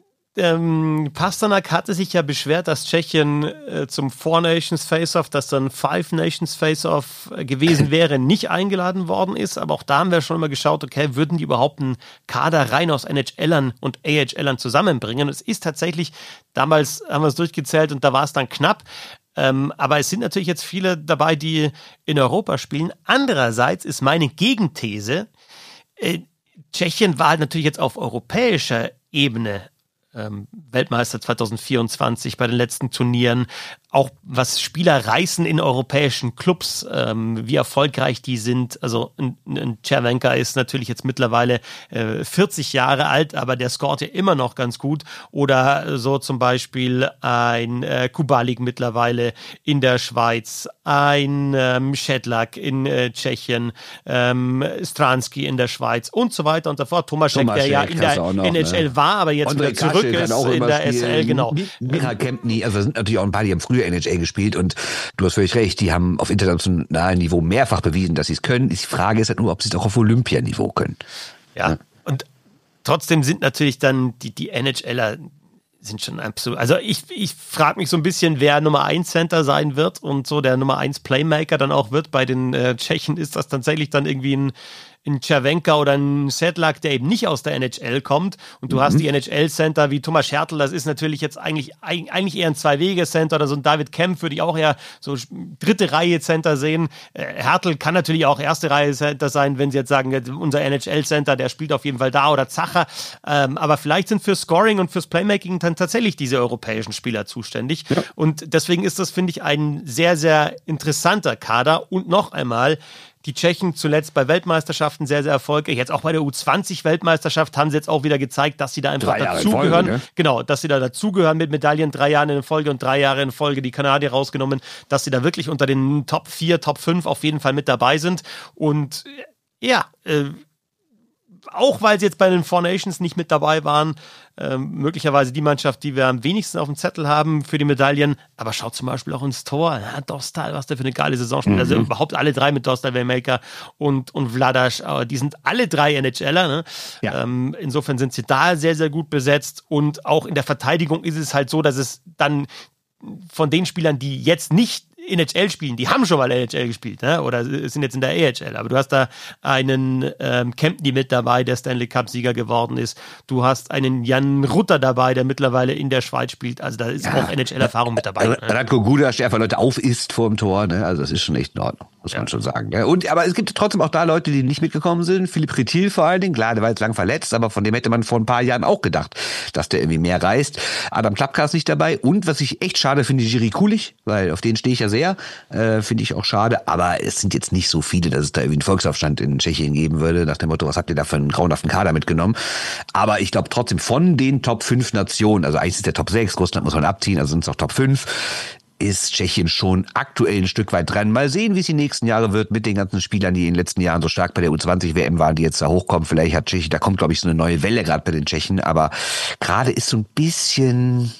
Pasternak hatte sich ja beschwert, dass Tschechien zum Four Nations Face-Off, das dann Five Nations Face-Off gewesen wäre, nicht eingeladen worden ist. Aber auch da haben wir schon mal geschaut, okay, würden die überhaupt einen Kader rein aus NHLern und AHLern zusammenbringen? Und es ist tatsächlich, damals haben wir es durchgezählt und da war es dann knapp. Aber es sind natürlich jetzt viele dabei, die in Europa spielen. Andererseits ist meine Gegenthese, Tschechien war halt natürlich jetzt auf europäischer Ebene Weltmeister 2024 bei den letzten Turnieren, auch was Spieler reißen in europäischen Clubs, wie erfolgreich die sind. Also ein Cervenka ist natürlich jetzt mittlerweile 40 Jahre alt, aber der scoret ja immer noch ganz gut. Oder so zum Beispiel ein Kubalik mittlerweile in der Schweiz, ein Schedlak in Tschechien, Stranski in der Schweiz und so weiter und so fort. Tomašek, der ja in der NHL war, aber jetzt wieder zurück ist in der SL, genau. Micha Kempny, also sind natürlich auch ein paar, die haben früher NHL gespielt und du hast völlig recht, die haben auf internationalem Niveau mehrfach bewiesen, dass sie es können. Die Frage ist halt nur, ob sie es auch auf Olympianiveau können. Ja, und trotzdem sind natürlich dann die NHLer sind schon absolut, also ich frage mich so ein bisschen, wer Nummer 1 Center sein wird und so der Nummer 1 Playmaker dann auch wird. Bei den Tschechen ist das tatsächlich dann irgendwie in Cervenka oder in Sedlak, der eben nicht aus der NHL kommt und du hast die NHL-Center wie Thomas Hertl, das ist natürlich jetzt eigentlich eher ein Zwei-Wege-Center oder so ein David Kempf würde ich auch eher so dritte Reihe Center sehen. Hertl kann natürlich auch erste Reihe Center sein, wenn sie jetzt sagen, unser NHL-Center, der spielt auf jeden Fall da oder Zacher, aber vielleicht sind für Scoring und fürs Playmaking dann tatsächlich diese europäischen Spieler zuständig und deswegen ist das, finde ich, ein sehr, sehr interessanter Kader und noch einmal, die Tschechen zuletzt bei Weltmeisterschaften sehr, sehr erfolgreich. Jetzt auch bei der U20-Weltmeisterschaft haben sie jetzt auch wieder gezeigt, dass sie da einfach dazugehören. Ne? Genau, dass sie da dazugehören mit Medaillen 3 Jahre in Folge und 3 Jahre in Folge die Kanadier rausgenommen, dass sie da wirklich unter den Top 4, Top 5 auf jeden Fall mit dabei sind. Und ja, auch weil sie jetzt bei den Four Nations nicht mit dabei waren, möglicherweise die Mannschaft, die wir am wenigsten auf dem Zettel haben für die Medaillen, aber schaut zum Beispiel auch ins Tor, ja, Dostal, was der für eine geile Saison spielt, also überhaupt alle drei mit Dostal, Waymaker und Vladas, die sind alle 3 NHLer, ne? Ja. Insofern sind sie da sehr, sehr gut besetzt und auch in der Verteidigung ist es halt so, dass es dann von den Spielern, die jetzt nicht NHL spielen, die haben schon mal NHL gespielt, ne? Oder sind jetzt in der AHL, aber du hast da einen Kempny mit dabei, der Stanley Cup-Sieger geworden ist, du hast einen Jan Rutter dabei, der mittlerweile in der Schweiz spielt, also da ist auch NHL-Erfahrung mit dabei. Radko Gudas, der einfach Leute aufisst vor dem Tor, ne? Also das ist schon echt in Ordnung, muss man schon sagen. Ne? Aber es gibt trotzdem auch da Leute, die nicht mitgekommen sind, Philipp Retil vor allen Dingen, klar, der war jetzt lang verletzt, aber von dem hätte man vor ein paar Jahren auch gedacht, dass der irgendwie mehr reißt. Adam Klapka ist nicht dabei und was ich echt schade finde, Jiří Kulich, weil auf den stehe ich ja sehr, finde ich auch schade, aber es sind jetzt nicht so viele, dass es da irgendwie einen Volksaufstand in Tschechien geben würde, nach dem Motto, was habt ihr da für einen grauenhaften Kader mitgenommen, aber ich glaube trotzdem von den Top 5 Nationen, also eigentlich ist der Top 6, Russland muss man abziehen, also sind es auch Top 5, ist Tschechien schon aktuell ein Stück weit dran. Mal sehen, wie es die nächsten Jahre wird mit den ganzen Spielern, die in den letzten Jahren so stark bei der U20-WM waren, die jetzt da hochkommen. Vielleicht hat Tschechien, da kommt, glaube ich, so eine neue Welle gerade bei den Tschechen, aber gerade ist so ein bisschen,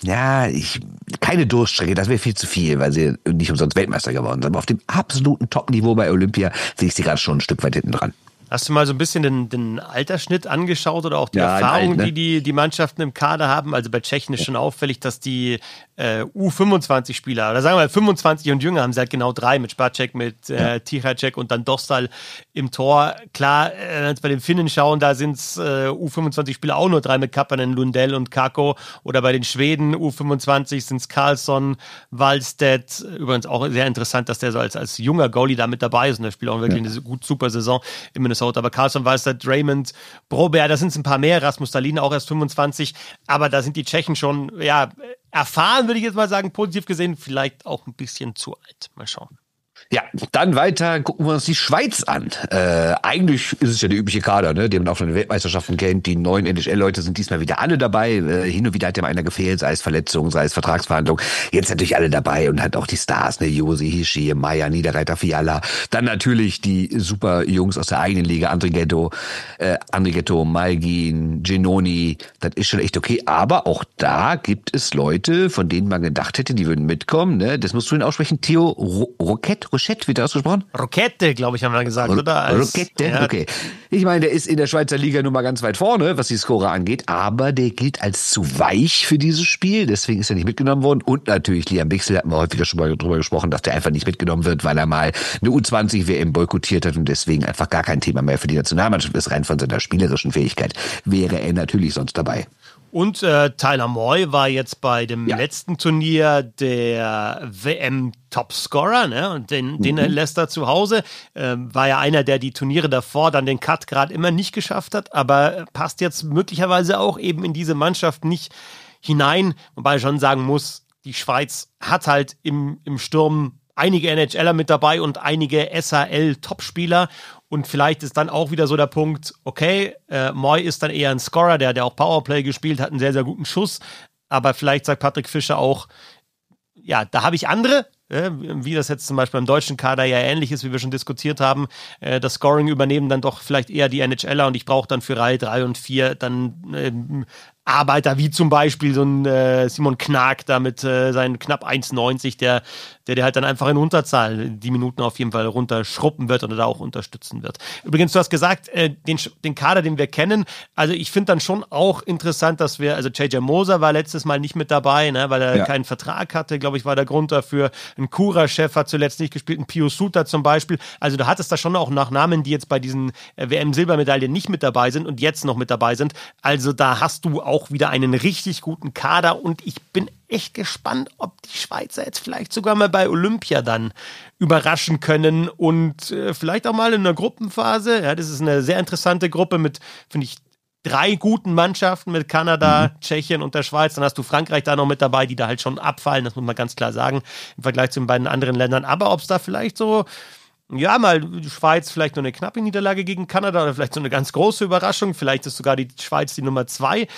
keine Durststrecke, das wäre viel zu viel, weil sie nicht umsonst Weltmeister geworden sind. Aber auf dem absoluten Top-Niveau bei Olympia sehe ich sie gerade schon ein Stück weit hinten dran. Hast du mal so ein bisschen den Altersschnitt angeschaut oder auch die Erfahrungen, die Mannschaften im Kader haben? Also bei Tschechien ist schon auffällig, dass die U25-Spieler, oder sagen wir mal 25 und jünger, haben sie halt genau 3 mit Spacek, mit Tichacek und dann Dostal im Tor. Klar, wenn wir bei den Finnen schauen, da sind es U25-Spieler auch nur 3 mit Kapanen, Lundell und Kakko. Oder bei den Schweden U25 sind es Karlsson, Wallstedt. Übrigens auch sehr interessant, dass der so als junger Goalie da mit dabei ist und der spielt auch wirklich eine super Saison in Minnesota. Aber Karlsson, Wallstedt, Raymond, Broberg, da sind es ein paar mehr. Rasmus Dahlin auch erst 25. Aber da sind die Tschechen schon, erfahren, würde ich jetzt mal sagen, positiv gesehen, vielleicht auch ein bisschen zu alt. Mal schauen. Ja, dann weiter gucken wir uns die Schweiz an. Eigentlich ist es ja der übliche Kader, ne, den man auch von den Weltmeisterschaften kennt. Die neuen NHL-Leute sind diesmal wieder alle dabei. Hin und wieder hat ja mal einer gefehlt, sei es Verletzung, sei es Vertragsverhandlung. Jetzt natürlich alle dabei und halt auch die Stars, ne, Josi, Hischi, Meier, Niederreiter, Fiala. Dann natürlich die super Jungs aus der eigenen Liga, André Ghetto, Malgin, Genoni. Das ist schon echt okay. Aber auch da gibt es Leute, von denen man gedacht hätte, die würden mitkommen. Ne? Das musst du ihn aussprechen. Theo Roquette, wird er ausgesprochen? Roquette, glaube ich, haben wir gesagt, oder? Roquette, okay. Ich meine, der ist in der Schweizer Liga nun mal ganz weit vorne, was die Scorer angeht, aber der gilt als zu weich für dieses Spiel, deswegen ist er nicht mitgenommen worden. Und natürlich Liam Bixel, hatten wir häufiger schon mal drüber gesprochen, dass der einfach nicht mitgenommen wird, weil er mal eine U20-WM boykottiert hat und deswegen einfach gar kein Thema mehr für die Nationalmannschaft ist. Rein von seiner spielerischen Fähigkeit wäre er natürlich sonst dabei. Und Tyler Moy war jetzt bei dem letzten Turnier der WM-Topscorer, ne? Und den lässt er zu Hause. War ja einer, der die Turniere davor dann den Cut gerade immer nicht geschafft hat, aber passt jetzt möglicherweise auch eben in diese Mannschaft nicht hinein. Wobei ich schon sagen muss, die Schweiz hat halt im Sturm einige NHLer mit dabei und einige SHL-Topspieler. Und vielleicht ist dann auch wieder so der Punkt, okay, Moy ist dann eher ein Scorer, der auch Powerplay gespielt hat, einen sehr, sehr guten Schuss. Aber vielleicht sagt Patrick Fischer auch, da habe ich andere, wie das jetzt zum Beispiel im deutschen Kader ja ähnlich ist, wie wir schon diskutiert haben. Das Scoring übernehmen dann doch vielleicht eher die NHLer und ich brauche dann für Reihe 3 und 4 dann Arbeiter, wie zum Beispiel so ein Simon Knag da mit seinen knapp 1,90, der halt dann einfach in Unterzahl die Minuten auf jeden Fall runterschruppen wird oder da auch unterstützen wird. Übrigens, du hast gesagt, den Kader, den wir kennen, also ich finde dann schon auch interessant, dass also JJ Moser war letztes Mal nicht mit dabei, ne, weil er keinen Vertrag hatte, glaube ich, war der Grund dafür. Ein Kura-Chef hat zuletzt nicht gespielt, ein Pio Suter zum Beispiel. Also du hattest da schon auch nach Namen, die jetzt bei diesen WM-Silbermedaillen nicht mit dabei sind und jetzt noch mit dabei sind. Also da hast du auch wieder einen richtig guten Kader und ich bin echt gespannt, ob die Schweizer jetzt vielleicht sogar mal bei Olympia dann überraschen können und vielleicht auch mal in einer Gruppenphase. Ja, das ist eine sehr interessante Gruppe mit, finde ich, 3 guten Mannschaften mit Kanada, Tschechien und der Schweiz. Dann hast du Frankreich da noch mit dabei, die da halt schon abfallen, das muss man ganz klar sagen, im Vergleich zu den beiden anderen Ländern. Aber ob es da vielleicht so mal die Schweiz vielleicht nur eine knappe Niederlage gegen Kanada oder vielleicht so eine ganz große Überraschung. Vielleicht ist sogar die Schweiz die Nummer 2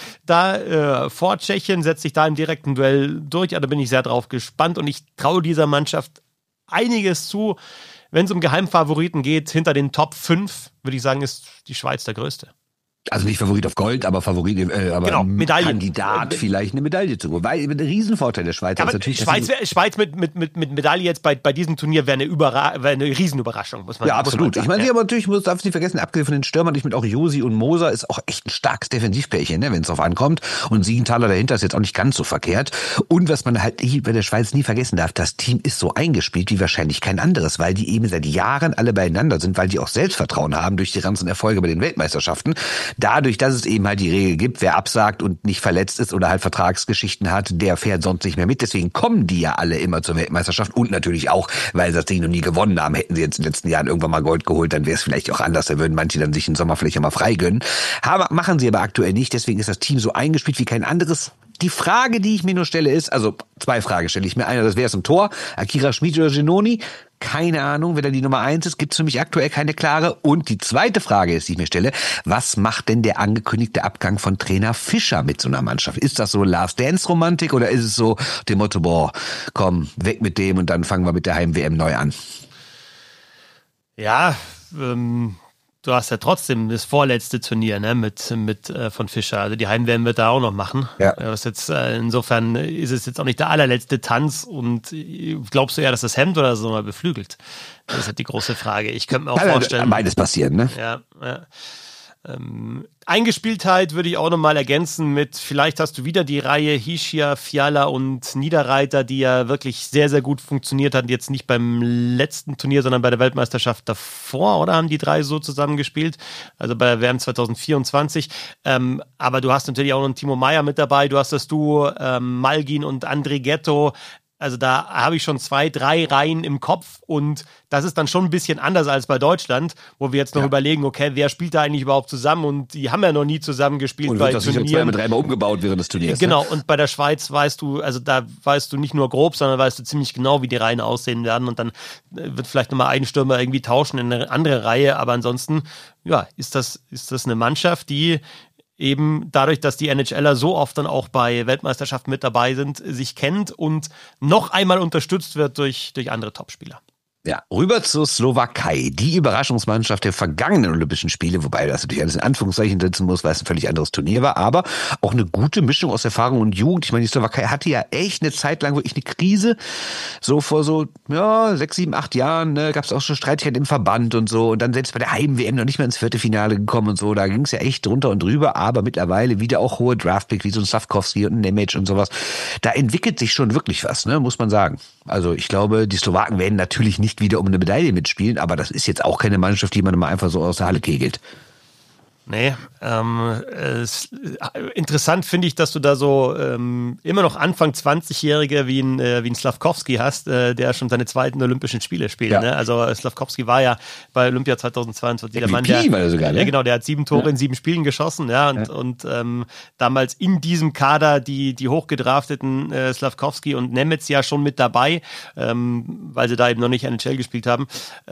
da vor Tschechien, setzt sich da im direkten Duell durch. Ja, da bin ich sehr drauf gespannt und ich traue dieser Mannschaft einiges zu. Wenn es um Geheimfavoriten geht, hinter den Top 5, würde ich sagen, ist die Schweiz der größte. Also nicht Favorit auf Gold, aber Favorit, aber genau, Medaille. Kandidat vielleicht eine Medaille zu holen. Weil der Riesenvorteil der Schweiz ist natürlich... Schweiz mit Medaille jetzt bei diesem Turnier wäre eine Riesenüberraschung, muss man sagen. Ja, absolut. Ich meine, aber natürlich, darf es nicht vergessen, abgesehen von den Stürmern, ich mit auch Josi und Moser ist auch echt ein starkes Defensivpärchen, ne, wenn es drauf ankommt. Und Siegenthaler dahinter ist jetzt auch nicht ganz so verkehrt. Und was man halt bei der Schweiz nie vergessen darf, das Team ist so eingespielt wie wahrscheinlich kein anderes, weil die eben seit Jahren alle beieinander sind, weil die auch Selbstvertrauen haben durch die ganzen Erfolge bei den Weltmeisterschaften. Dadurch, dass es eben halt die Regel gibt, wer absagt und nicht verletzt ist oder halt Vertragsgeschichten hat, der fährt sonst nicht mehr mit. Deswegen kommen die ja alle immer zur Weltmeisterschaft und natürlich auch, weil sie das Ding noch nie gewonnen haben. Hätten sie jetzt in den letzten Jahren irgendwann mal Gold geholt, dann wäre es vielleicht auch anders. Da würden manche dann sich im Sommer vielleicht auch mal frei gönnen. Machen sie aber aktuell nicht. Deswegen ist das Team so eingespielt wie kein anderes. Die Frage, die ich mir nur stelle, ist, also 2 Fragen stelle ich mir. Einer, das wäre es im Tor. Akira Schmid oder Genoni? Keine Ahnung, wer da die Nummer 1 ist, gibt es für mich aktuell keine klare. Und die zweite Frage ist, die ich mir stelle, was macht denn der angekündigte Abgang von Trainer Fischer mit so einer Mannschaft? Ist das so Last-Dance-Romantik oder ist es so dem Motto, boah, komm, weg mit dem und dann fangen wir mit der Heim-WM neu an? Ja, du hast ja trotzdem das vorletzte Turnier, ne, mit von Fischer. Also die Heim-WM wird da auch noch machen. Ja. Was jetzt, insofern ist es jetzt auch nicht der allerletzte Tanz. Und glaubst du ja, dass das Hemd oder so mal beflügelt? Das ist halt die große Frage. Ich könnte mir auch vorstellen. Kann beides passieren, ne? Ja. Eingespieltheit würde ich auch nochmal ergänzen mit, vielleicht hast du wieder die Reihe Hischia, Fiala und Niederreiter, die ja wirklich sehr, sehr gut funktioniert hat. Jetzt nicht beim letzten Turnier, sondern bei der Weltmeisterschaft davor, oder haben die 3 so zusammengespielt? Also bei der WM 2024. Aber du hast natürlich auch noch einen Timo Meyer mit dabei. Du hast das Duo Malgin und André Ghetto. Also da habe ich schon 2, 3 Reihen im Kopf und das ist dann schon ein bisschen anders als bei Deutschland, wo wir jetzt noch überlegen, okay, wer spielt da eigentlich überhaupt zusammen und die haben ja noch nie zusammen gespielt und bei Turnieren. Und wird das 2 mit 3 Mal umgebaut während des Turniers. Genau, ne? Und bei der Schweiz weißt du nicht nur grob, sondern weißt du ziemlich genau, wie die Reihen aussehen werden und dann wird vielleicht nochmal ein Stürmer irgendwie tauschen in eine andere Reihe, aber ansonsten, ja, ist das eine Mannschaft, die eben dadurch, dass die NHLer so oft dann auch bei Weltmeisterschaften mit dabei sind, sich kennt und noch einmal unterstützt wird durch andere Topspieler. Ja, rüber zur Slowakei, die Überraschungsmannschaft der vergangenen Olympischen Spiele, wobei das natürlich alles in Anführungszeichen setzen muss, weil es ein völlig anderes Turnier war, aber auch eine gute Mischung aus Erfahrung und Jugend. Ich meine, die Slowakei hatte ja echt eine Zeit lang wirklich eine Krise, so vor 6, 7, 8 Jahren, ne, gab es auch schon Streitigkeiten im Verband und so und dann selbst bei der Heim-WM noch nicht mehr ins Viertelfinale gekommen und so, da ging es ja echt drunter und drüber, aber mittlerweile wieder auch hohe Draftpick wie so ein Slavkovsky und ein Nemec und sowas. Da entwickelt sich schon wirklich was, ne, muss man sagen. Also ich glaube, die Slowaken werden natürlich nicht wieder um eine Medaille mitspielen, aber das ist jetzt auch keine Mannschaft, die man mal einfach so aus der Halle kegelt. Nee, interessant finde ich, dass du da so immer noch Anfang 20-Jährige wie ein Slavkovsky hast, der schon seine 2. Olympischen Spiele spielt. Ja. Ne? Also Slavkovsky war ja bei Olympia 2022 der Mann, der, war er sogar, ne? Genau, der hat 7 Tore in 7 Spielen geschossen, ja, und damals in diesem Kader die hochgedrafteten Slavkovsky und Nemetz ja schon mit dabei, weil sie da eben noch nicht NHL gespielt haben.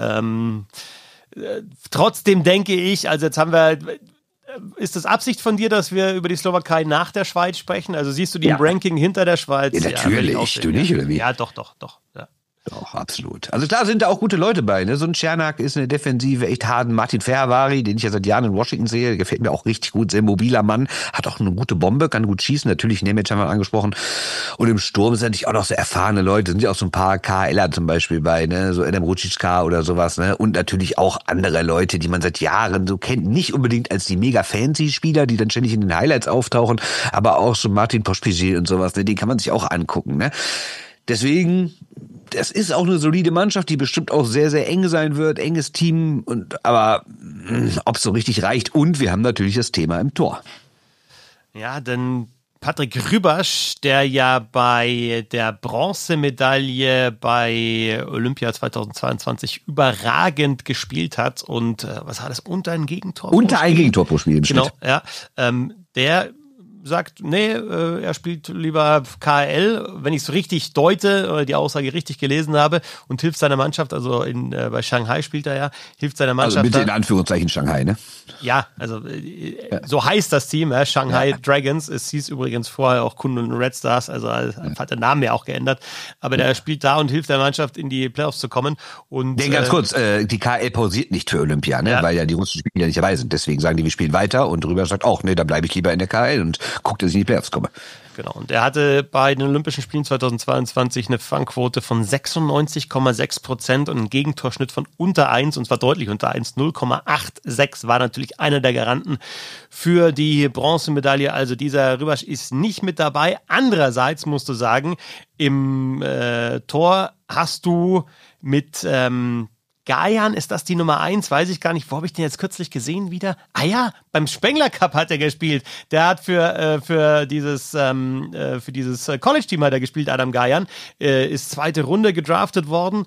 Trotzdem denke ich, also jetzt ist das Absicht von dir, dass wir über die Slowakei nach der Schweiz sprechen? Also siehst du die im Ranking hinter der Schweiz? Ja, natürlich. Du nicht, oder wie? Ja, doch. Ja. Doch, absolut. Also klar sind da auch gute Leute bei. Ne? So ein Czernak ist in der Defensive echt hart. Martin Ferravari, den ich ja seit Jahren in Washington sehe, gefällt mir auch richtig gut. Sehr mobiler Mann, hat auch eine gute Bombe, kann gut schießen. Natürlich, Nemec haben wir angesprochen. Und im Sturm sind natürlich auch noch so erfahrene Leute. Sind ja auch so ein paar KLer zum Beispiel bei, ne? So Adam Rucic oder sowas. Ne? Und natürlich auch andere Leute, die man seit Jahren so kennt. Nicht unbedingt als die mega fancy Spieler, die dann ständig in den Highlights auftauchen, aber auch so Martin Pospisil und sowas. Ne? Den kann man sich auch angucken. Ne? Deswegen, das ist auch eine solide Mannschaft, die bestimmt auch sehr, sehr eng sein wird, enges Team, aber ob es so richtig reicht. Und wir haben natürlich das Thema im Tor. Ja, denn Patrick Rübasch, der ja bei der Bronzemedaille bei Olympia 2022 überragend gespielt hat und was hat es, unter ein Gegentor? Unter ein Gegentor pro Spiel im Schnitt. Genau, ja. Der sagt, nee, er spielt lieber KL, wenn ich es richtig deute oder die Aussage richtig gelesen habe, und hilft seiner Mannschaft, also bei Shanghai spielt er ja, hilft seiner Mannschaft. Also bitte in Anführungszeichen Shanghai, ne? Ja, also so heißt das Team, Shanghai Dragons. Es hieß übrigens vorher auch Kunlun Red Stars, also hat der Name ja auch geändert, aber der spielt da und hilft der Mannschaft, in die Playoffs zu kommen. Und ganz kurz, die KL pausiert nicht für Olympia, ne? Weil ja die russischen Spieler nicht dabei sind. Deswegen sagen die, wir spielen weiter, und drüber sagt auch, ne, da bleibe ich lieber in der KL und guckt, dass ich in die Playoffs komme. Genau, und er hatte bei den Olympischen Spielen 2022 eine Fangquote von 96,6% und einen Gegentorschnitt von unter 1, und zwar deutlich unter 1, 0,86, war natürlich einer der Garanten für die Bronzemedaille. Also dieser Rübasch ist nicht mit dabei. Andererseits musst du sagen, im Tor hast du mit Gajan, ist das die Nummer 1? Weiß ich gar nicht. Wo habe ich den jetzt kürzlich gesehen wieder? Ah ja, beim Spengler Cup hat er gespielt. Der hat für dieses College-Team hat er gespielt, Adam Gajan. Ist zweite Runde gedraftet worden.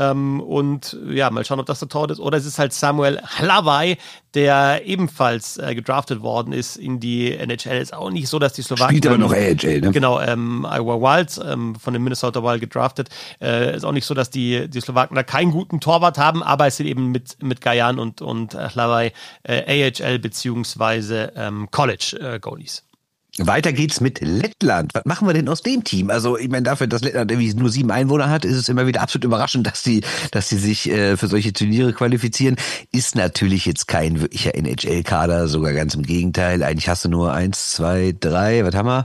Und ja, mal schauen, ob das der Tor ist. Oder es ist halt Samuel Hlavaj, der ebenfalls gedraftet worden ist in die NHL. Ist auch nicht so, dass die Slowaken... Spielt aber noch AHL, ne? Genau, Iowa Wild, von den Minnesota Wild gedraftet. Ist auch nicht so, dass die Slowaken da keinen guten Torwart haben, aber es sind eben mit Gajan und Hlavaj AHL beziehungsweise College Goalies. Weiter geht's mit Lettland. Was machen wir denn aus dem Team? Also, ich meine, dafür, dass Lettland irgendwie nur 7 Einwohner hat, ist es immer wieder absolut überraschend, dass sie sich für solche Turniere qualifizieren. Ist natürlich jetzt kein wirklicher NHL-Kader, sogar ganz im Gegenteil. Eigentlich hast du nur 1, 2, 3, was haben wir?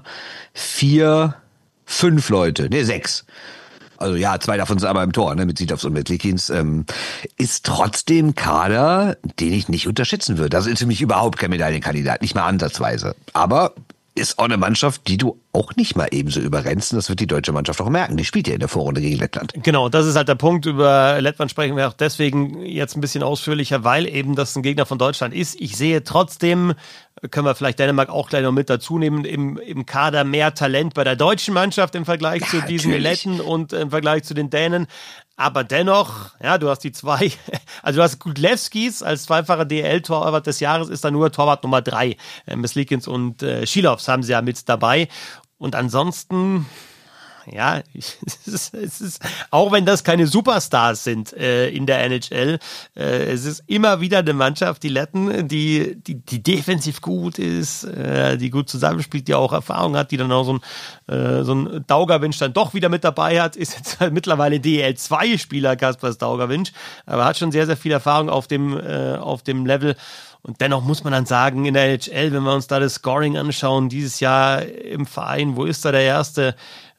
4, 5 Leute, ne, 6. Also ja, 2 davon sind aber im Tor, ne, mit Sidovs und mit Likins, ist trotzdem Kader, den ich nicht unterschätzen würde. Das ist für mich überhaupt kein Medaillenkandidat, nicht mal ansatzweise. Aber ist auch eine Mannschaft, die du auch nicht mal ebenso überrennst. Und das wird die deutsche Mannschaft auch merken. Die spielt ja in der Vorrunde gegen Lettland. Genau, das ist halt der Punkt. Über Lettland sprechen wir auch deswegen jetzt ein bisschen ausführlicher, weil eben das ein Gegner von Deutschland ist. Ich sehe trotzdem, können wir vielleicht Dänemark auch gleich noch mit dazu nehmen, im Kader mehr Talent bei der deutschen Mannschaft im Vergleich zu diesen Letten und im Vergleich zu den Dänen. Aber dennoch, ja, du hast die 2, also du hast Gudlewskis als zweifacher DL-Torwart des Jahres, ist da nur Torwart Nummer 3. Meslikins und Schilovs haben sie ja mit dabei. Und ansonsten, ja, es ist, auch wenn das keine Superstars sind in der NHL, es ist immer wieder eine Mannschaft, die Letten, die defensiv gut ist, die gut zusammenspielt, die auch Erfahrung hat, die dann auch so ein Daugavinc dann doch wieder mit dabei hat, ist jetzt halt mittlerweile DL2-Spieler Kaspars Daugavinc, aber hat schon sehr, sehr viel Erfahrung auf dem Level. Und dennoch muss man dann sagen, in der NHL, wenn wir uns da das Scoring anschauen, dieses Jahr im Verein, wo ist da der Erste?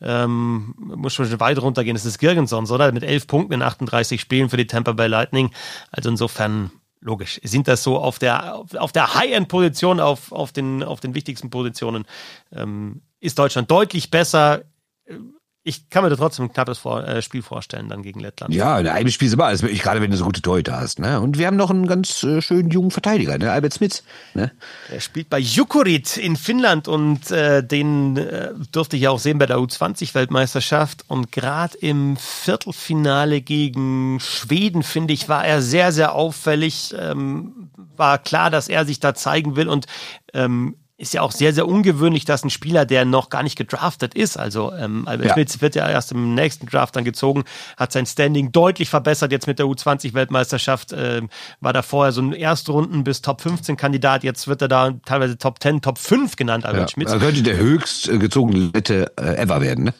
Muss schon weit runtergehen. Das ist Girgensons, oder? Mit 11 Punkten in 38 Spielen für die Tampa Bay Lightning. Also insofern, logisch, sind das so auf der High-End-Position, auf den wichtigsten Positionen, ist Deutschland deutlich besser. Ich kann mir da trotzdem ein knappes Spiel vorstellen, dann gegen Lettland. Ja, in einem Spiel ist immer alles möglich, gerade wenn du so gute Torhüter hast. Ne? Und wir haben noch einen ganz schönen jungen Verteidiger, ne? Albert Smits. Ne? Er spielt bei Jukurit in Finnland und den durfte ich ja auch sehen bei der U20-Weltmeisterschaft. Und gerade im Viertelfinale gegen Schweden, finde ich, war er sehr, sehr auffällig. War klar, dass er sich da zeigen will und ist ja auch sehr, sehr ungewöhnlich, dass ein Spieler, der noch gar nicht gedraftet ist, also Albert Smits wird ja erst im nächsten Draft dann gezogen, hat sein Standing deutlich verbessert, jetzt mit der U20-Weltmeisterschaft, war da vorher so ein Erstrunden- bis Top-15-Kandidat, jetzt wird er da teilweise Top-10, Top-5 genannt, Albert Smits. Er könnte der höchst gezogene Lette ever werden, ne?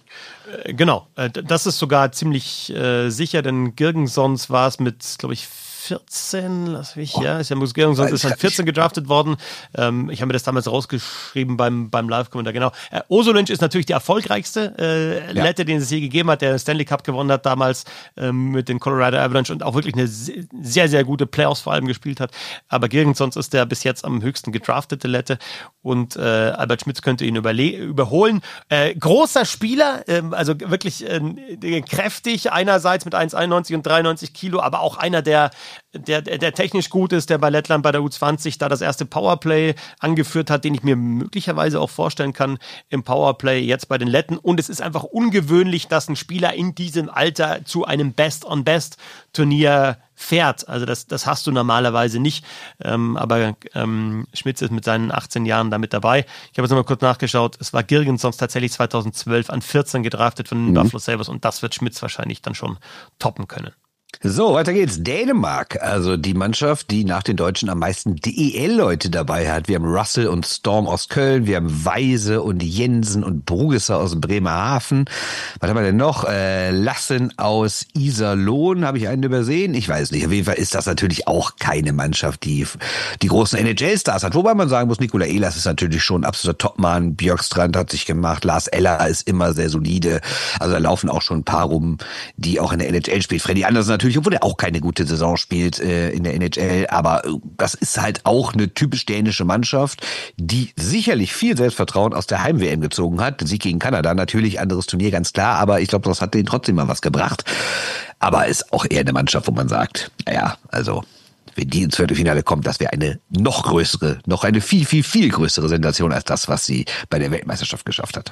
Genau, das ist sogar ziemlich sicher, denn Girgensons war es mit, glaube ich, 14, ist ja Moose Girgensons ist dann 14 gedraftet worden. Ich habe mir das damals rausgeschrieben beim Live-Kommentar, genau. Ozolinsh ist natürlich der erfolgreichste Lette, den es je gegeben hat, der den Stanley Cup gewonnen hat damals mit den Colorado Avalanche und auch wirklich eine sehr, sehr gute Playoffs vor allem gespielt hat. Aber Girgensons ist der bis jetzt am höchsten gedraftete Lette und Albert Schmitz könnte ihn überholen. Großer Spieler, also wirklich kräftig, einerseits mit 1,91 und 93 Kilo, aber auch einer, der technisch gut ist, der bei Lettland bei der U20 da das erste Powerplay angeführt hat, den ich mir möglicherweise auch vorstellen kann im Powerplay jetzt bei den Letten. Und es ist einfach ungewöhnlich, dass ein Spieler in diesem Alter zu einem Best-on-Best-Turnier fährt. Also das hast du normalerweise nicht. Aber Schmitz ist mit seinen 18 Jahren da mit dabei. Ich habe jetzt nochmal kurz nachgeschaut. Es war Girgensons tatsächlich 2012 an 14 gedraftet von den Buffalo Sabres und das wird Schmitz wahrscheinlich dann schon toppen können. So, weiter geht's. Dänemark, also die Mannschaft, die nach den Deutschen am meisten DEL-Leute dabei hat. Wir haben Russell und Storm aus Köln, wir haben Weise und Jensen und Brugesser aus Bremerhaven. Was haben wir denn noch? Lassen aus Iserlohn, habe ich einen übersehen? Ich weiß nicht. Auf jeden Fall ist das natürlich auch keine Mannschaft, die großen NHL-Stars hat. Wobei man sagen muss, Nikola Ehlers ist natürlich schon ein absoluter Topmann. Björkstrand hat sich gemacht, Lars Eller ist immer sehr solide. Also da laufen auch schon ein paar rum, die auch in der NHL spielen. Freddy Andersen natürlich, obwohl er auch keine gute Saison spielt in der NHL, aber das ist halt auch eine typisch dänische Mannschaft, die sicherlich viel Selbstvertrauen aus der Heim-WM gezogen hat. Sieg gegen Kanada, natürlich anderes Turnier, ganz klar, aber ich glaube, das hat denen trotzdem mal was gebracht. Aber ist auch eher eine Mannschaft, wo man sagt, naja, also wenn die ins Viertelfinale kommt, das wäre eine noch eine viel, viel, viel größere Sensation als das, was sie bei der Weltmeisterschaft geschafft hat.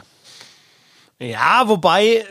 Ja, wobei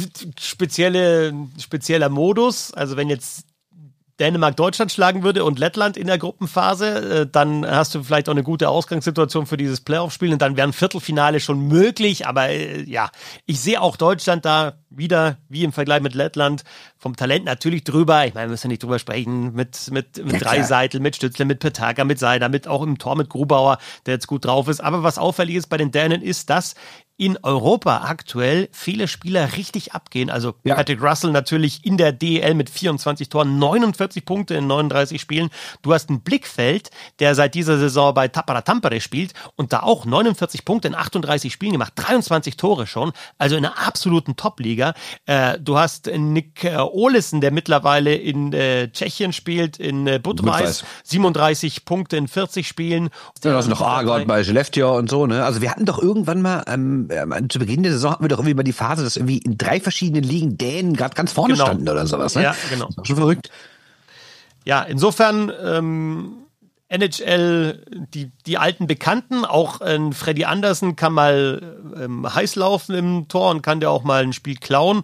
spezieller Modus, also wenn jetzt Dänemark Deutschland schlagen würde und Lettland in der Gruppenphase, dann hast du vielleicht auch eine gute Ausgangssituation für dieses Playoff-Spiel und dann wäre ein Viertelfinale schon möglich, aber ich sehe auch Deutschland da wieder, wie im Vergleich mit Lettland, vom Talent natürlich drüber. Ich meine, wir müssen ja nicht drüber sprechen, mit Dreiseitel, mit Stützle, mit Petaka, mit Seider, mit auch im Tor mit Grubauer, der jetzt gut drauf ist. Aber was auffällig ist bei den Dänen ist, dass in Europa aktuell viele Spieler richtig abgehen. Also Patrick Russell natürlich in der DEL mit 24 Toren, 49 Punkte in 39 Spielen. Du hast einen Blickfeld, der seit dieser Saison bei Tappara Tampere spielt und da auch 49 Punkte in 38 Spielen gemacht, 23 Tore schon, also in einer absoluten Top-Liga. Du hast Nick Olesen, der mittlerweile in Tschechien spielt, in Budweis, 37 Punkte in 40 Spielen. Ja, das ist noch Argot bei Skellefteå und so, ne? Also wir hatten doch irgendwann mal zu Beginn der Saison hatten wir doch irgendwie mal die Phase, dass irgendwie in 3 verschiedenen Ligen Dänen gerade ganz vorne standen oder sowas, ne? Ja, genau. Das ist schon verrückt. Ja, insofern NHL, die alten Bekannten, auch Freddy Andersen kann mal heiß laufen im Tor und kann der auch mal ein Spiel klauen.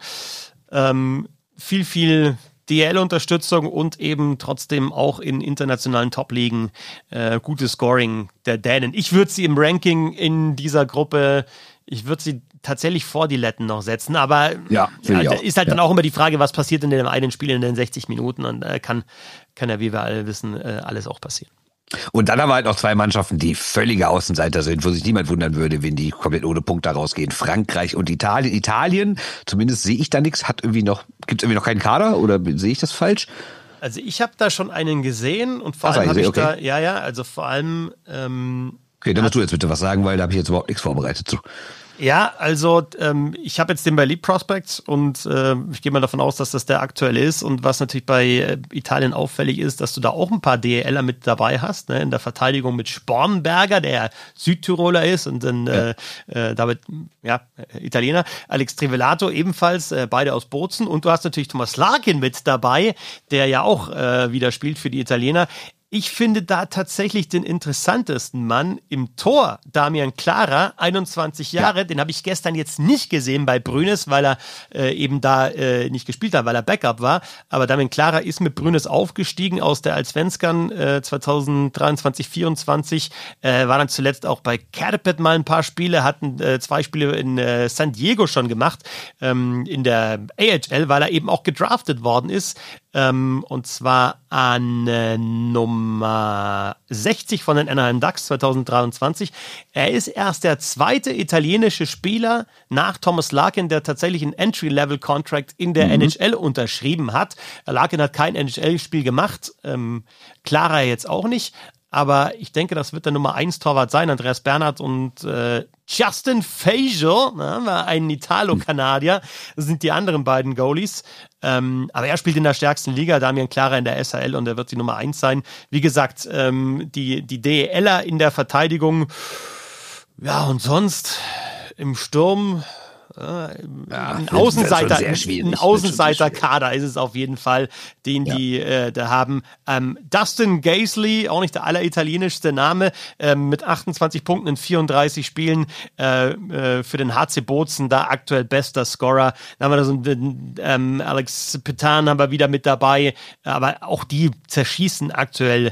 Viel DL-Unterstützung und eben trotzdem auch in internationalen Top-Ligen gutes Scoring der Dänen. Ich würde sie im Ranking in dieser Gruppe, ich würde sie tatsächlich vor die Letten noch setzen, aber ist halt dann auch immer die Frage, was passiert in dem einen Spiel in den 60 Minuten und kann ja, wie wir alle wissen, alles auch passieren. Und dann haben wir halt noch 2 Mannschaften, die völlige Außenseiter sind, wo sich niemand wundern würde, wenn die komplett ohne Punkt da rausgehen. Frankreich und Italien. Italien, zumindest sehe ich da nichts, gibt's irgendwie noch keinen Kader oder sehe ich das falsch? Also ich habe da schon einen gesehen und vor allem habe ich also vor allem okay, dann musst du jetzt bitte was sagen, weil da habe ich jetzt überhaupt nichts vorbereitet zu. Ja, also ich habe jetzt den bei Elite Prospects und ich gehe mal davon aus, dass das der aktuelle ist. Und was natürlich bei Italien auffällig ist, dass du da auch ein paar DELer mit dabei hast, ne? In der Verteidigung mit Spornberger, der Südtiroler ist, und dann damit Italiener. Alex Trivellato ebenfalls, beide aus Bozen. Und du hast natürlich Thomas Larkin mit dabei, der ja auch wieder spielt für die Italiener. Ich finde da tatsächlich den interessantesten Mann im Tor, Damian Klara, 21 Jahre, den habe ich gestern jetzt nicht gesehen bei Brynäs, weil er eben da nicht gespielt hat, weil er Backup war, aber Damian Klara ist mit Brynäs aufgestiegen aus der Allsvenskan 2023/24, war dann zuletzt auch bei Kärpät mal ein paar Spiele, hatten 2 Spiele in San Diego schon gemacht, in der AHL, weil er eben auch gedraftet worden ist. und zwar an Nummer 60 von den Anaheim Ducks 2023. Er ist erst der zweite italienische Spieler nach Thomas Larkin, der tatsächlich einen Entry-Level-Contract in der NHL unterschrieben hat. Larkin hat kein NHL-Spiel gemacht, Clara jetzt auch nicht. Aber ich denke, das wird der Nummer 1 Torwart sein. Andreas Bernhard und Justin Fraser, ein Italo-Kanadier, das sind die anderen beiden Goalies. Aber er spielt in der stärksten Liga, Damian Clara in der SHL, und er wird die Nummer 1 sein. Wie gesagt, die DELer in der Verteidigung, ja, und sonst im Sturm... ein Außenseiterkader ist es auf jeden Fall, den die da haben. Dustin Gaisley, auch nicht der alleritalienischste Name, mit 28 Punkten in 34 Spielen für den HC Bozen, da aktuell bester Scorer. Dann haben wir da so einen Alex Petan haben wir wieder mit dabei, aber auch die zerschießen aktuell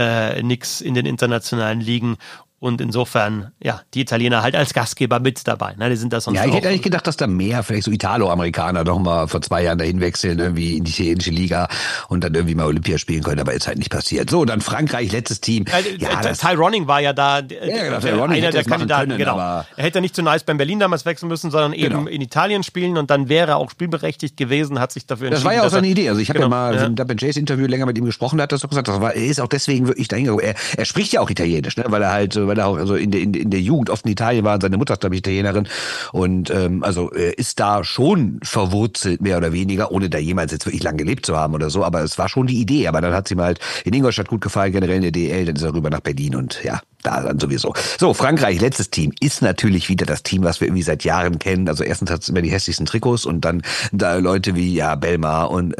nix in den internationalen Ligen. Und insofern, ja, die Italiener halt als Gastgeber mit dabei. Ne? Die sind da sonst ich hätte eigentlich gedacht, dass da mehr, vielleicht so Italo-Amerikaner doch mal vor 2 Jahren dahin wechseln, irgendwie in die italienische Liga und dann irgendwie mal Olympia spielen können, aber ist halt nicht passiert. So, dann Frankreich, letztes Team. Ty Ronning war ja da einer der Kandidaten. Können, genau. Er hätte nicht zu Nice beim Berlin damals wechseln müssen, sondern eben in Italien spielen, und dann wäre er auch spielberechtigt gewesen, hat sich dafür entschieden. Das war ja auch seine Idee. Also ich habe ja mal im Double J's Interview länger mit ihm gesprochen, da hat das doch gesagt, er ist auch deswegen wirklich dahin gegangen. Er spricht ja auch Italienisch, ne? weil er auch also in der Jugend oft in Italien war, seine Mutter ist, glaube ich, Italienerin, und also ist da schon verwurzelt, mehr oder weniger, ohne da jemals jetzt wirklich lang gelebt zu haben oder so, aber es war schon die Idee, aber dann hat sie ihm halt in Ingolstadt gut gefallen, generell in der DL, dann ist er rüber nach Berlin und ja, da dann sowieso. So, Frankreich, letztes Team, ist natürlich wieder das Team, was wir irgendwie seit Jahren kennen. Also erstens hat es immer die hässlichsten Trikots und dann da Leute wie Belmar und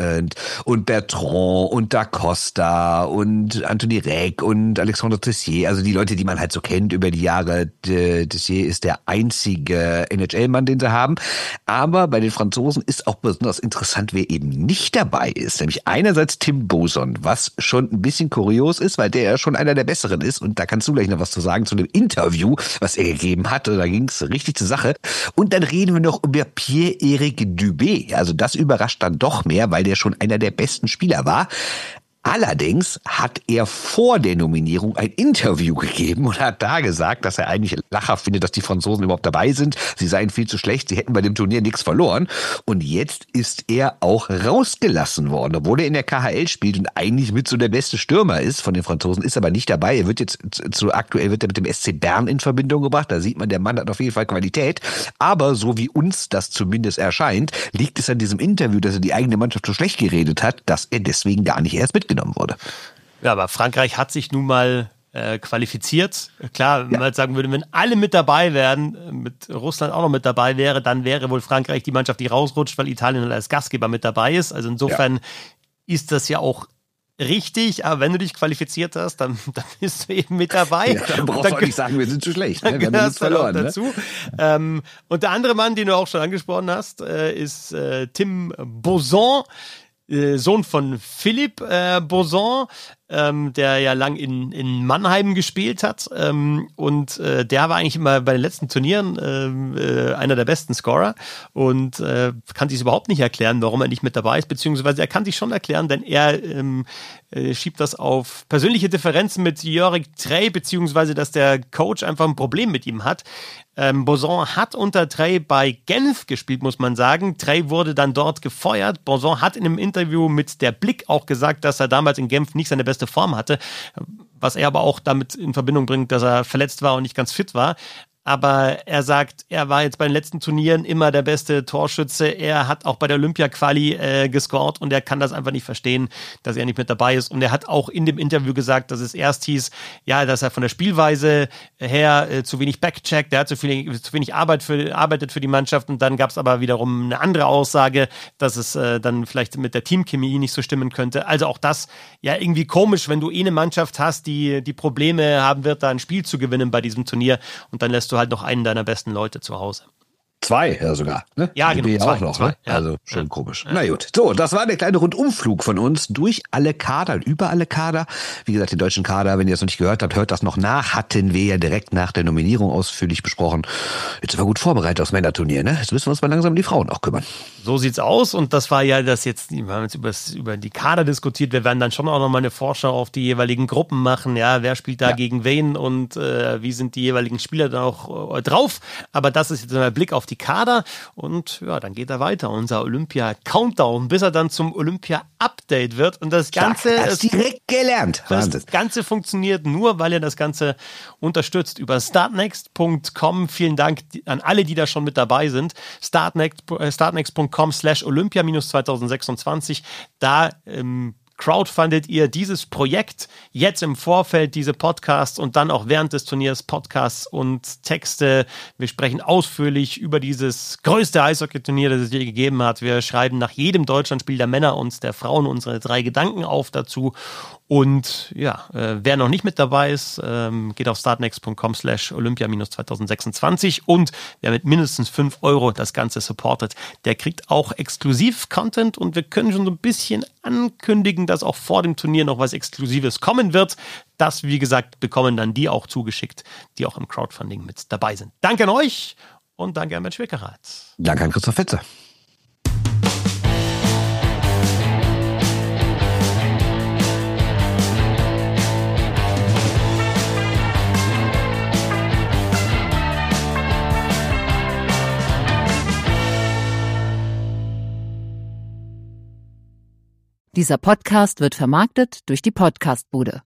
Bertrand und Da Costa und Anthony Reck und Alexandre Tessier, also die Leute, die man halt so kennt über die Jahre. Tessier ist der einzige NHL-Mann, den sie haben. Aber bei den Franzosen ist auch besonders interessant, wer eben nicht dabei ist. Nämlich einerseits Tim Boson, was schon ein bisschen kurios ist, weil der ja schon einer der Besseren ist. Und da kannst du gleich noch was zu sagen zu dem Interview, was er gegeben hat. Da ging es richtig zur Sache. Und dann reden wir noch über Pierre-Éric Dubé. Also das überrascht dann doch mehr, weil der schon einer der besten Spieler war. Allerdings hat er vor der Nominierung ein Interview gegeben und hat da gesagt, dass er eigentlich lachhaft findet, dass die Franzosen überhaupt dabei sind. Sie seien viel zu schlecht, sie hätten bei dem Turnier nichts verloren. Und jetzt ist er auch rausgelassen worden, obwohl er in der KHL spielt und eigentlich mit so der beste Stürmer ist von den Franzosen, ist aber nicht dabei. Er wird jetzt aktuell wird er mit dem SC Bern in Verbindung gebracht. Da sieht man, der Mann hat auf jeden Fall Qualität. Aber so wie uns das zumindest erscheint, liegt es an diesem Interview, dass er die eigene Mannschaft so schlecht geredet hat, dass er deswegen gar nicht erst mitgenommen wurde. Ja, aber Frankreich hat sich nun mal qualifiziert. Klar, wenn man halt sagen würde, wenn alle mit dabei wären, mit Russland auch noch mit dabei wäre, dann wäre wohl Frankreich die Mannschaft, die rausrutscht, weil Italien als Gastgeber mit dabei ist. Also insofern ist das ja auch richtig, aber wenn du dich qualifiziert hast, dann bist du eben mit dabei. Ja, dann brauchst du auch nicht sagen, wir sind zu schlecht. Ne? Wir haben nichts verloren. Dazu. Ne? Und der andere Mann, den du auch schon angesprochen hast, ist Tim Boson, Sohn von Philipp Boson, der ja lang in Mannheim gespielt hat, und der war eigentlich immer bei den letzten Turnieren einer der besten Scorer und kann sich überhaupt nicht erklären, warum er nicht mit dabei ist, beziehungsweise er kann sich schon erklären, denn er schiebt das auf persönliche Differenzen mit Jörg Trey, beziehungsweise dass der Coach einfach ein Problem mit ihm hat. Boson hat unter Trey bei Genf gespielt, muss man sagen. Trey wurde dann dort gefeuert. Boson hat in einem Interview mit der Blick auch gesagt, dass er damals in Genf nicht seine beste Form hatte, was er aber auch damit in Verbindung bringt, dass er verletzt war und nicht ganz fit war. Aber er sagt, er war jetzt bei den letzten Turnieren immer der beste Torschütze. Er hat auch bei der Olympia-Quali gescored und er kann das einfach nicht verstehen, dass er nicht mit dabei ist. Und er hat auch in dem Interview gesagt, dass es erst hieß, ja, dass er von der Spielweise her zu wenig backcheckt, der hat zu wenig arbeitet für die Mannschaft. Und dann gab es aber wiederum eine andere Aussage, dass es dann vielleicht mit der Teamchemie nicht so stimmen könnte. Also auch das ja irgendwie komisch, wenn du eine Mannschaft hast, die Probleme haben wird, da ein Spiel zu gewinnen bei diesem Turnier und dann lässt du halt noch einen deiner besten Leute zu Hause. 2 ja sogar. Ne? Ja, genau. Auch noch, ne? Ja. Also schon komisch. Na gut. So, das war der kleine Rundumflug von uns durch alle Kader, über alle Kader. Wie gesagt, den deutschen Kader, wenn ihr das noch nicht gehört habt, hört das noch nach. Hatten wir ja direkt nach der Nominierung ausführlich besprochen. Jetzt sind wir gut vorbereitet aufs Männerturnier, ne? Jetzt müssen wir uns mal langsam um die Frauen auch kümmern. So sieht's aus und das war ja das jetzt, wir haben jetzt über die Kader diskutiert, wir werden dann schon auch nochmal eine Vorschau auf die jeweiligen Gruppen machen, ja, wer spielt da gegen wen und wie sind die jeweiligen Spieler da auch drauf, aber das ist jetzt ein Blick auf die Kader und ja, dann geht er weiter, unser Olympia-Countdown, bis er dann zum Olympia-Update wird und das Ganze... Hast direkt gelernt. Das Ganze funktioniert nur, weil ihr das Ganze unterstützt über startnext.com. Vielen Dank an alle, die da schon mit dabei sind. startnext.com/Olympia-2026. Da crowdfundet ihr dieses Projekt jetzt im Vorfeld, diese Podcasts und dann auch während des Turniers Podcasts und Texte. Wir sprechen ausführlich über dieses größte Eishockey-Turnier, das es je gegeben hat. Wir schreiben nach jedem Deutschlandspiel der Männer und der Frauen unsere 3 Gedanken auf dazu. Und ja, wer noch nicht mit dabei ist, geht auf startnext.com/Olympia-2026 und wer mit mindestens 5 € das Ganze supportet, der kriegt auch Exklusiv-Content und wir können schon so ein bisschen ankündigen, dass auch vor dem Turnier noch was Exklusives kommen wird. Das, wie gesagt, bekommen dann die auch zugeschickt, die auch im Crowdfunding mit dabei sind. Danke an euch und danke an Mensch Wickerath. Danke an Christoph Fetzer. Dieser Podcast wird vermarktet durch die Podcastbude.